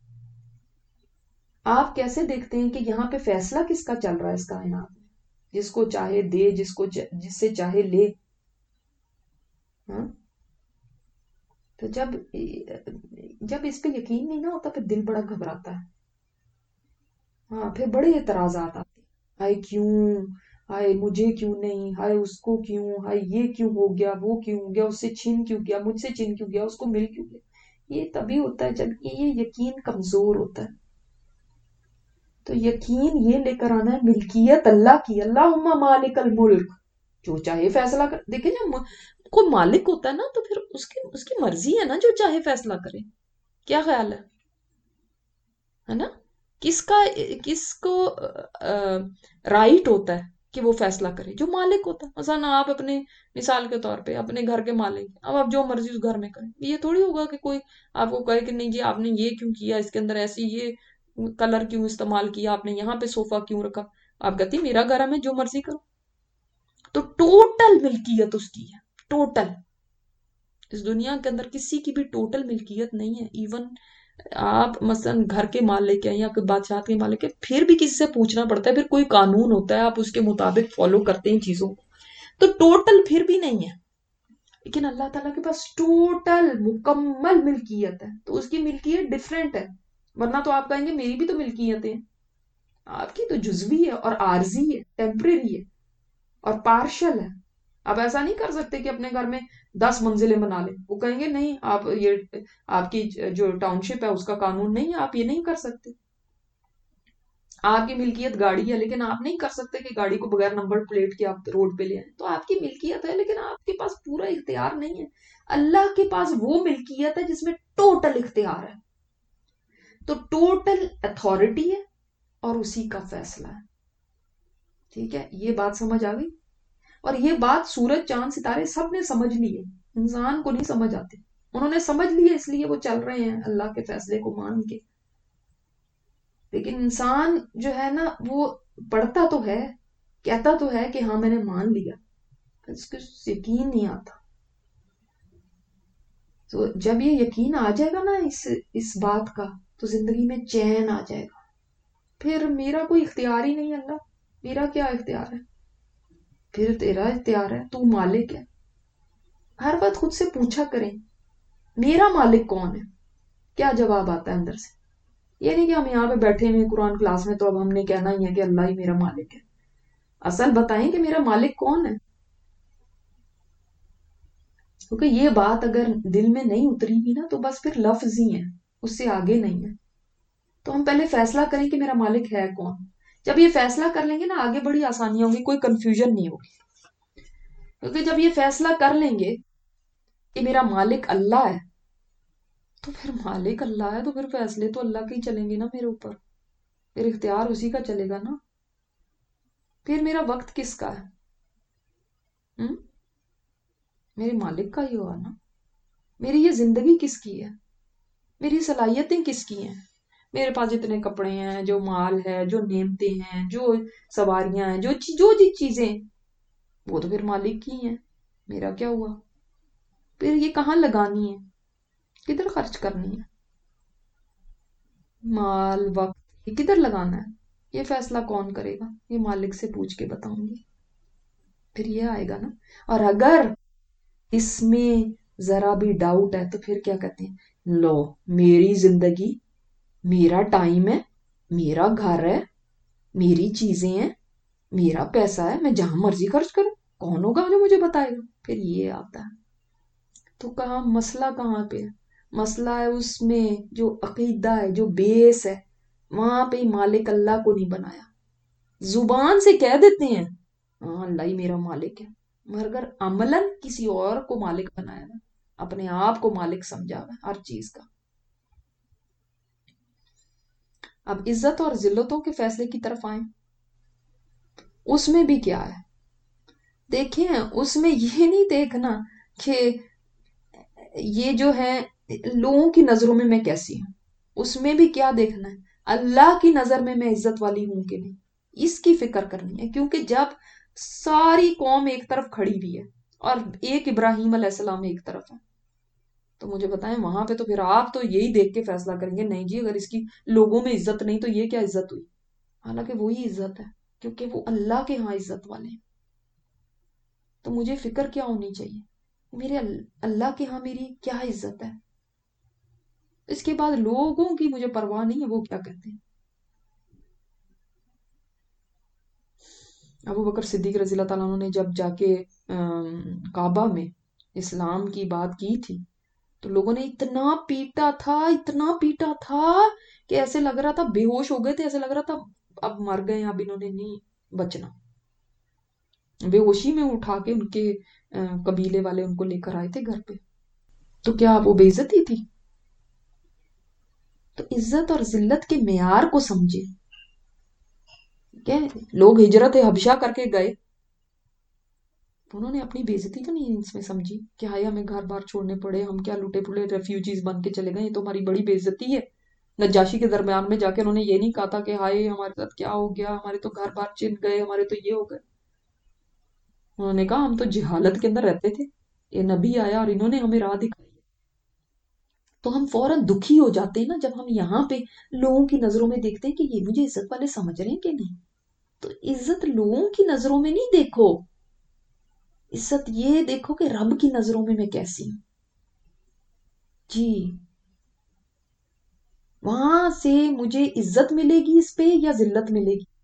[SPEAKER 1] آپ کیسے دیکھتے ہیں کہ یہاں پہ فیصلہ کس کا چل رہا ہے اس کائنات میں, جس کو چاہے دے, جس کو جس سے چاہے لے. ہاں تو جب جب اس پہ یقین نہیں نہ ہوتا پھر دل بڑا گھبراتا ہے. ہاں پھر بڑے اعتراضات آتے ہیں، ہائے کیوں، ہائے مجھے کیوں نہیں، ہائے اس کو کیوں، ہائے یہ کیوں ہو گیا، وہ کیوں ہو گیا، اس سے چھین کیوں گیا، مجھ سے چھین کیوں گیا، اس کو مل کیوں گیا۔ یہ تبھی ہوتا ہے جب یہ یقین کمزور ہوتا ہے۔ تو یقین یہ لے کر آنا ہے ملکیت اللہ کی، اللہم مالک الملک، جو چاہے فیصلہ کر۔ دیکھیں جب کوئی مالک ہوتا ہے نا تو پھر اس کی اس کی مرضی ہے نا، جو چاہے فیصلہ کرے۔ کیا خیال ہے ہے نا؟ کس کا کس کو رائٹ ہوتا ہے کہ وہ فیصلہ کرے؟ جو مالک ہوتا ہے۔ مثلا آپ اپنے مثال کے طور پہ اپنے گھر کے مالک ہیں، اب آپ جو مرضی اس گھر میں کریں، یہ تھوڑی ہوگا کہ کوئی آپ کو کہے کہ نہیں جی آپ نے یہ کیوں کیا، اس کے اندر ایسی یہ کلر کیوں استعمال کیا آپ نے، یہاں پہ صوفہ کیوں رکھا۔ آپ کہتی میرا گھر ہے میں جو مرضی کروں۔ تو ٹوٹل ملکیت اس کی ہے، ٹوٹل۔ اس دنیا کے اندر کسی کی بھی ٹوٹل ملکیت نہیں ہے۔ ایون آپ مثلا گھر کے مالک ہیں یا کوئی بادشاہ کے مالک ہیں، پھر بھی کسی سے پوچھنا پڑتا ہے، پھر کوئی قانون ہوتا ہے، آپ اس کے مطابق فالو کرتے ہیں چیزوں کو، تو ٹوٹل پھر بھی نہیں ہے۔ لیکن اللہ تعالیٰ کے پاس ٹوٹل مکمل ملکیت ہے، تو اس کی ملکیت ڈفرینٹ ہے۔ ورنہ تو آپ کہیں گے میری بھی تو ملکیتیں، آپ کی تو جزوی ہے اور عارضی ہے، ٹیمپریری ہے اور پارشل ہے۔ آپ ایسا نہیں کر سکتے کہ اپنے گھر میں دس منزلیں بنا لیں، وہ کہیں گے نہیں آپ یہ آپ کی جو ٹاؤن شپ ہے اس کا قانون نہیں ہے، آپ یہ نہیں کر سکتے۔ آپ کی ملکیت گاڑی ہے لیکن آپ نہیں کر سکتے کہ گاڑی کو بغیر نمبر پلیٹ کے آپ روڈ پہ لے آئیں۔ تو آپ کی ملکیت ہے لیکن آپ کے پاس پورا اختیار نہیں ہے۔ اللہ کے پاس وہ ملکیت ہے جس میں ٹوٹل اختیار ہے، تو ٹوٹل اتھارٹی ہے اور اسی کا فیصلہ ہے۔ ٹھیک ہے، یہ بات سمجھ آ گئی؟ اور یہ بات سورج چاند ستارے سب نے سمجھ لی ہے، انسان کو نہیں سمجھ آتی۔ انہوں نے سمجھ لی ہے اس لیے وہ چل رہے ہیں اللہ کے فیصلے کو مان کے۔ لیکن انسان جو ہے نا وہ پڑھتا تو ہے، کہتا تو ہے کہ ہاں میں نے مان لیا، اس کو یقین نہیں آتا۔ تو جب یہ یقین آ جائے گا نا اس اس بات کا، تو زندگی میں چین آ جائے گا۔ پھر میرا کوئی اختیار ہی نہیں، اللہ میرا کیا اختیار ہے؟ پھر تیرا اختیار ہے، تو مالک ہے۔ ہر وقت خود سے پوچھا کریں میرا مالک کون ہے؟ کیا جواب آتا ہے اندر سے؟ یہ نہیں کہ ہم یہاں پہ بیٹھے ہوئے قرآن کلاس میں تو اب ہم نے کہنا ہی ہے کہ اللہ ہی میرا مالک ہے۔ اصل بتائیں کہ میرا مالک کون ہے، کیونکہ یہ بات اگر دل میں نہیں اتری گی نا تو بس پھر لفظ ہی ہیں، اس سے آگے نہیں ہے۔ تو ہم پہلے فیصلہ کریں کہ میرا مالک ہے کون۔ جب یہ فیصلہ کر لیں گے نا آگے بڑی آسانی ہوگی، کوئی کنفیوژن نہیں ہوگی۔ کیونکہ جب یہ فیصلہ کر لیں گے کہ میرا مالک اللہ ہے، تو پھر مالک اللہ ہے تو پھر فیصلے تو اللہ کے ہی چلیں گے نا میرے اوپر، پھر اختیار اسی کا چلے گا نا۔ پھر میرا وقت کس کا ہے؟ ہم؟ میرے مالک کا ہی ہوگا نا۔ میری یہ زندگی کس کی ہے؟ میری صلاحیتیں کس کی ہیں؟ میرے پاس جتنے کپڑے ہیں، جو مال ہے، جو نعمتیں ہیں، جو سواریاں ہیں، جو چی- جو جی چیزیں، وہ تو پھر مالک کی ہیں۔ میرا کیا ہوا؟ پھر یہ کہاں لگانی ہے، کدھر خرچ کرنی ہے؟ مال وقت یہ کدھر لگانا ہے؟ یہ فیصلہ کون کرے گا؟ یہ مالک سے پوچھ کے بتاؤں گی۔ پھر یہ آئے گا نا۔ اور اگر اس میں ذرا بھی ڈاؤٹ ہے تو پھر کیا کہتے ہیں، لو میری زندگی، میرا ٹائم ہے، میرا گھر ہے، میری چیزیں ہیں، میرا پیسہ ہے، میں جہاں مرضی خرچ کروں، کون ہوگا جو مجھے بتائے گا؟ پھر یہ آتا ہے۔ تو کہاں مسئلہ کہاں پہ ہے؟ مسئلہ ہے اس میں جو عقیدہ ہے، جو بیس ہے، وہاں پہ مالک اللہ کو نہیں بنایا۔ زبان سے کہہ دیتے ہیں ہاں اللہ ہی میرا مالک ہے، مگر اگر عملاً کسی اور کو مالک بنایا نا، اپنے آپ کو مالک سمجھا ہوا ہے ہر چیز کا۔ اب عزت اور ذلتوں کے فیصلے کی طرف آئیں، اس میں بھی کیا ہے؟ دیکھیں اس میں یہ نہیں دیکھنا کہ یہ جو ہے لوگوں کی نظروں میں میں کیسی ہوں، اس میں بھی کیا دیکھنا ہے، اللہ کی نظر میں میں عزت والی ہوں کہ نہیں، اس کی فکر کرنی ہے۔ کیونکہ جب ساری قوم ایک طرف کھڑی بھی ہے اور ایک ابراہیم علیہ السلام ایک طرف ہے، تو مجھے بتائیں وہاں پہ تو پھر آپ تو یہی دیکھ کے فیصلہ کریں گے نہیں جی اگر اس کی لوگوں میں عزت نہیں تو یہ کیا عزت ہوئی؟ حالانکہ وہی عزت ہے، کیونکہ وہ اللہ کے ہاں عزت والے ہیں۔ تو مجھے فکر کیا ہونی چاہیے، میرے اللہ کے ہاں میری کیا عزت ہے، اس کے بعد لوگوں کی مجھے پرواہ نہیں ہے وہ کیا کہتے ہیں۔ ابو بکر صدیق رضی اللہ تعالیٰ عنہ نے جب جا کے کعبہ میں اسلام کی بات کی تھی تو لوگوں نے اتنا پیٹا تھا اتنا پیٹا تھا کہ ایسے لگ رہا تھا بے ہوش ہو گئے تھے، ایسے لگ رہا تھا اب مر گئے، اب انہوں نے نہیں بچنا. بے ہوشی میں اٹھا کے ان کے قبیلے والے ان کو لے کر آئے تھے گھر پہ. تو کیا وہ بے عزتی تھی؟ تو عزت اور ذلت کے معیار کو سمجھے. لوگ ہجرت حبشہ کر کے گئے، انہوں نے اپنی بے عزتی تو نہیں اس میں سمجھی کہ ہائے ہمیں گھر بار چھوڑنے پڑے، ہم کیا لوٹے پڑے ریفیوجیز بن کے چلے گئے، یہ تو ہماری بڑی بے عزتی ہے. نجاشی کے درمیان میں جا کے انہوں نے یہ نہیں کہا تھا کہ ہائے ہمارے ساتھ کیا ہو گیا، ہمارے تو گھر بار چن گئے، ہمارے تو یہ ہو گئے. انہوں نے کہا ہم تو جہالت کے اندر رہتے تھے، یہ نبی آیا اور انہوں نے ہمیں راہ دکھائی. تو ہم فوراً دکھی ہو جاتے ہیں نا جب ہم یہاں پہ لوگوں کی نظروں میں دیکھتے ہیں کہ یہ مجھے عزت والے سمجھ رہے ہیں کہ نہیں. تو عزت لوگوں کی نظروں میں نہیں دیکھو، عزت یہ دیکھو کہ رب کی نظروں میں میں کیسی ہوں. جی وہاں سے مجھے عزت ملے گی اس پہ یا ذلت ملے گی.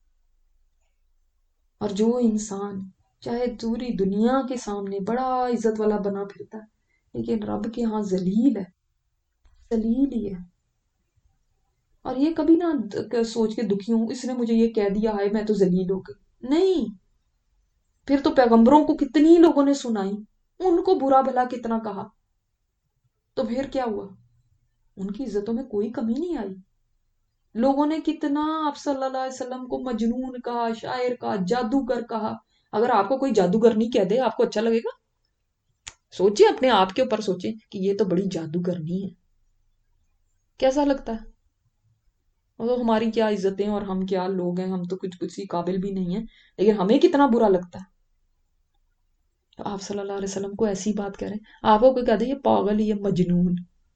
[SPEAKER 1] اور جو انسان چاہے پوری دنیا کے سامنے بڑا عزت والا بنا پھرتا ہے لیکن رب کے ہاں ذلیل ہے، ذلیل ہی ہے. اور یہ کبھی نہ سوچ کے دکھی ہوں اس نے مجھے یہ کہہ دیا ہے میں تو ذلیل ہو گئی، نہیں. پھر تو پیغمبروں کو کتنی لوگوں نے سنائی، ان کو برا بھلا کتنا کہا، تو پھر کیا ہوا؟ ان کی عزتوں میں کوئی کمی نہیں آئی. لوگوں نے کتنا آپ صلی اللہ علیہ وسلم کو مجنون کہا، شاعر کہا، جادوگر کہا. اگر آپ کو کوئی جادوگر نہیں کہہ دے آپ کو اچھا لگے گا؟ سوچیں اپنے آپ کے اوپر سوچیں کہ یہ تو بڑی جادوگرنی ہے، کیسا لگتا ہے؟ اور ہماری کیا عزتیں اور ہم کیا لوگ ہیں، ہم تو کچھ کسی قابل بھی نہیں ہیں، لیکن ہمیں کتنا برا لگتا ہے. تو آپ صلی اللہ علیہ وسلم کو ایسی بات کہہ رہے ہیں، آپ کو کوئی کہہ دے یہ پاگل، یہ مجنون،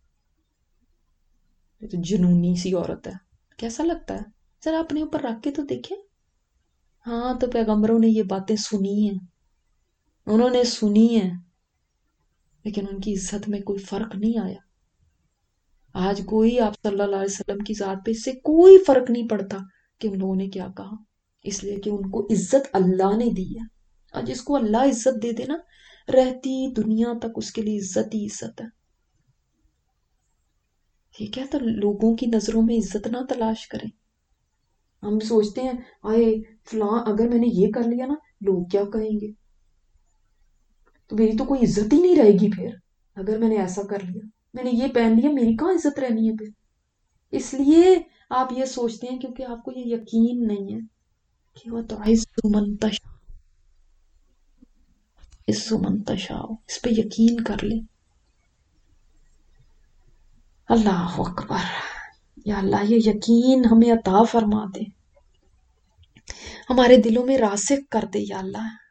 [SPEAKER 1] یہ تو جنونی سی عورت ہے، کیسا لگتا ہے؟ ذرا اپنے اوپر رکھ کے تو دیکھیں. ہاں تو پیغمبروں نے یہ باتیں سنی ہیں، انہوں نے سنی ہیں، لیکن ان کی عزت میں کوئی فرق نہیں آیا. آج کوئی آپ صلی اللہ علیہ وسلم کی ذات پہ اس سے کوئی فرق نہیں پڑتا کہ ان لوگوں نے کیا کہا، اس لیے کہ ان کو عزت اللہ نے دی ہے. اور جس کو اللہ عزت دے دے نا رہتی دنیا تک اس کے لیے عزت ہی عزت ہے. ٹھیک ہے، تو لوگوں کی نظروں میں عزت نہ تلاش کریں. ہم سوچتے ہیں آئے فلاں اگر میں نے یہ کر لیا نا لوگ کیا کہیں گے، تو میری تو کوئی عزت ہی نہیں رہے گی. پھر اگر میں نے ایسا کر لیا، میں نے یہ پہن لیا، میری کہاں عزت رہنی ہے پھر. اس لیے آپ یہ سوچتے ہیں کیونکہ آپ کو یہ یقین نہیں ہے کہ وہ تو عز من تشاء، عز من تشاء، اس پہ یقین کر لیں. اللہ اکبر. یا اللہ یہ یقین ہمیں عطا فرما دے، ہمارے دلوں میں راسخ کر دے یا اللہ.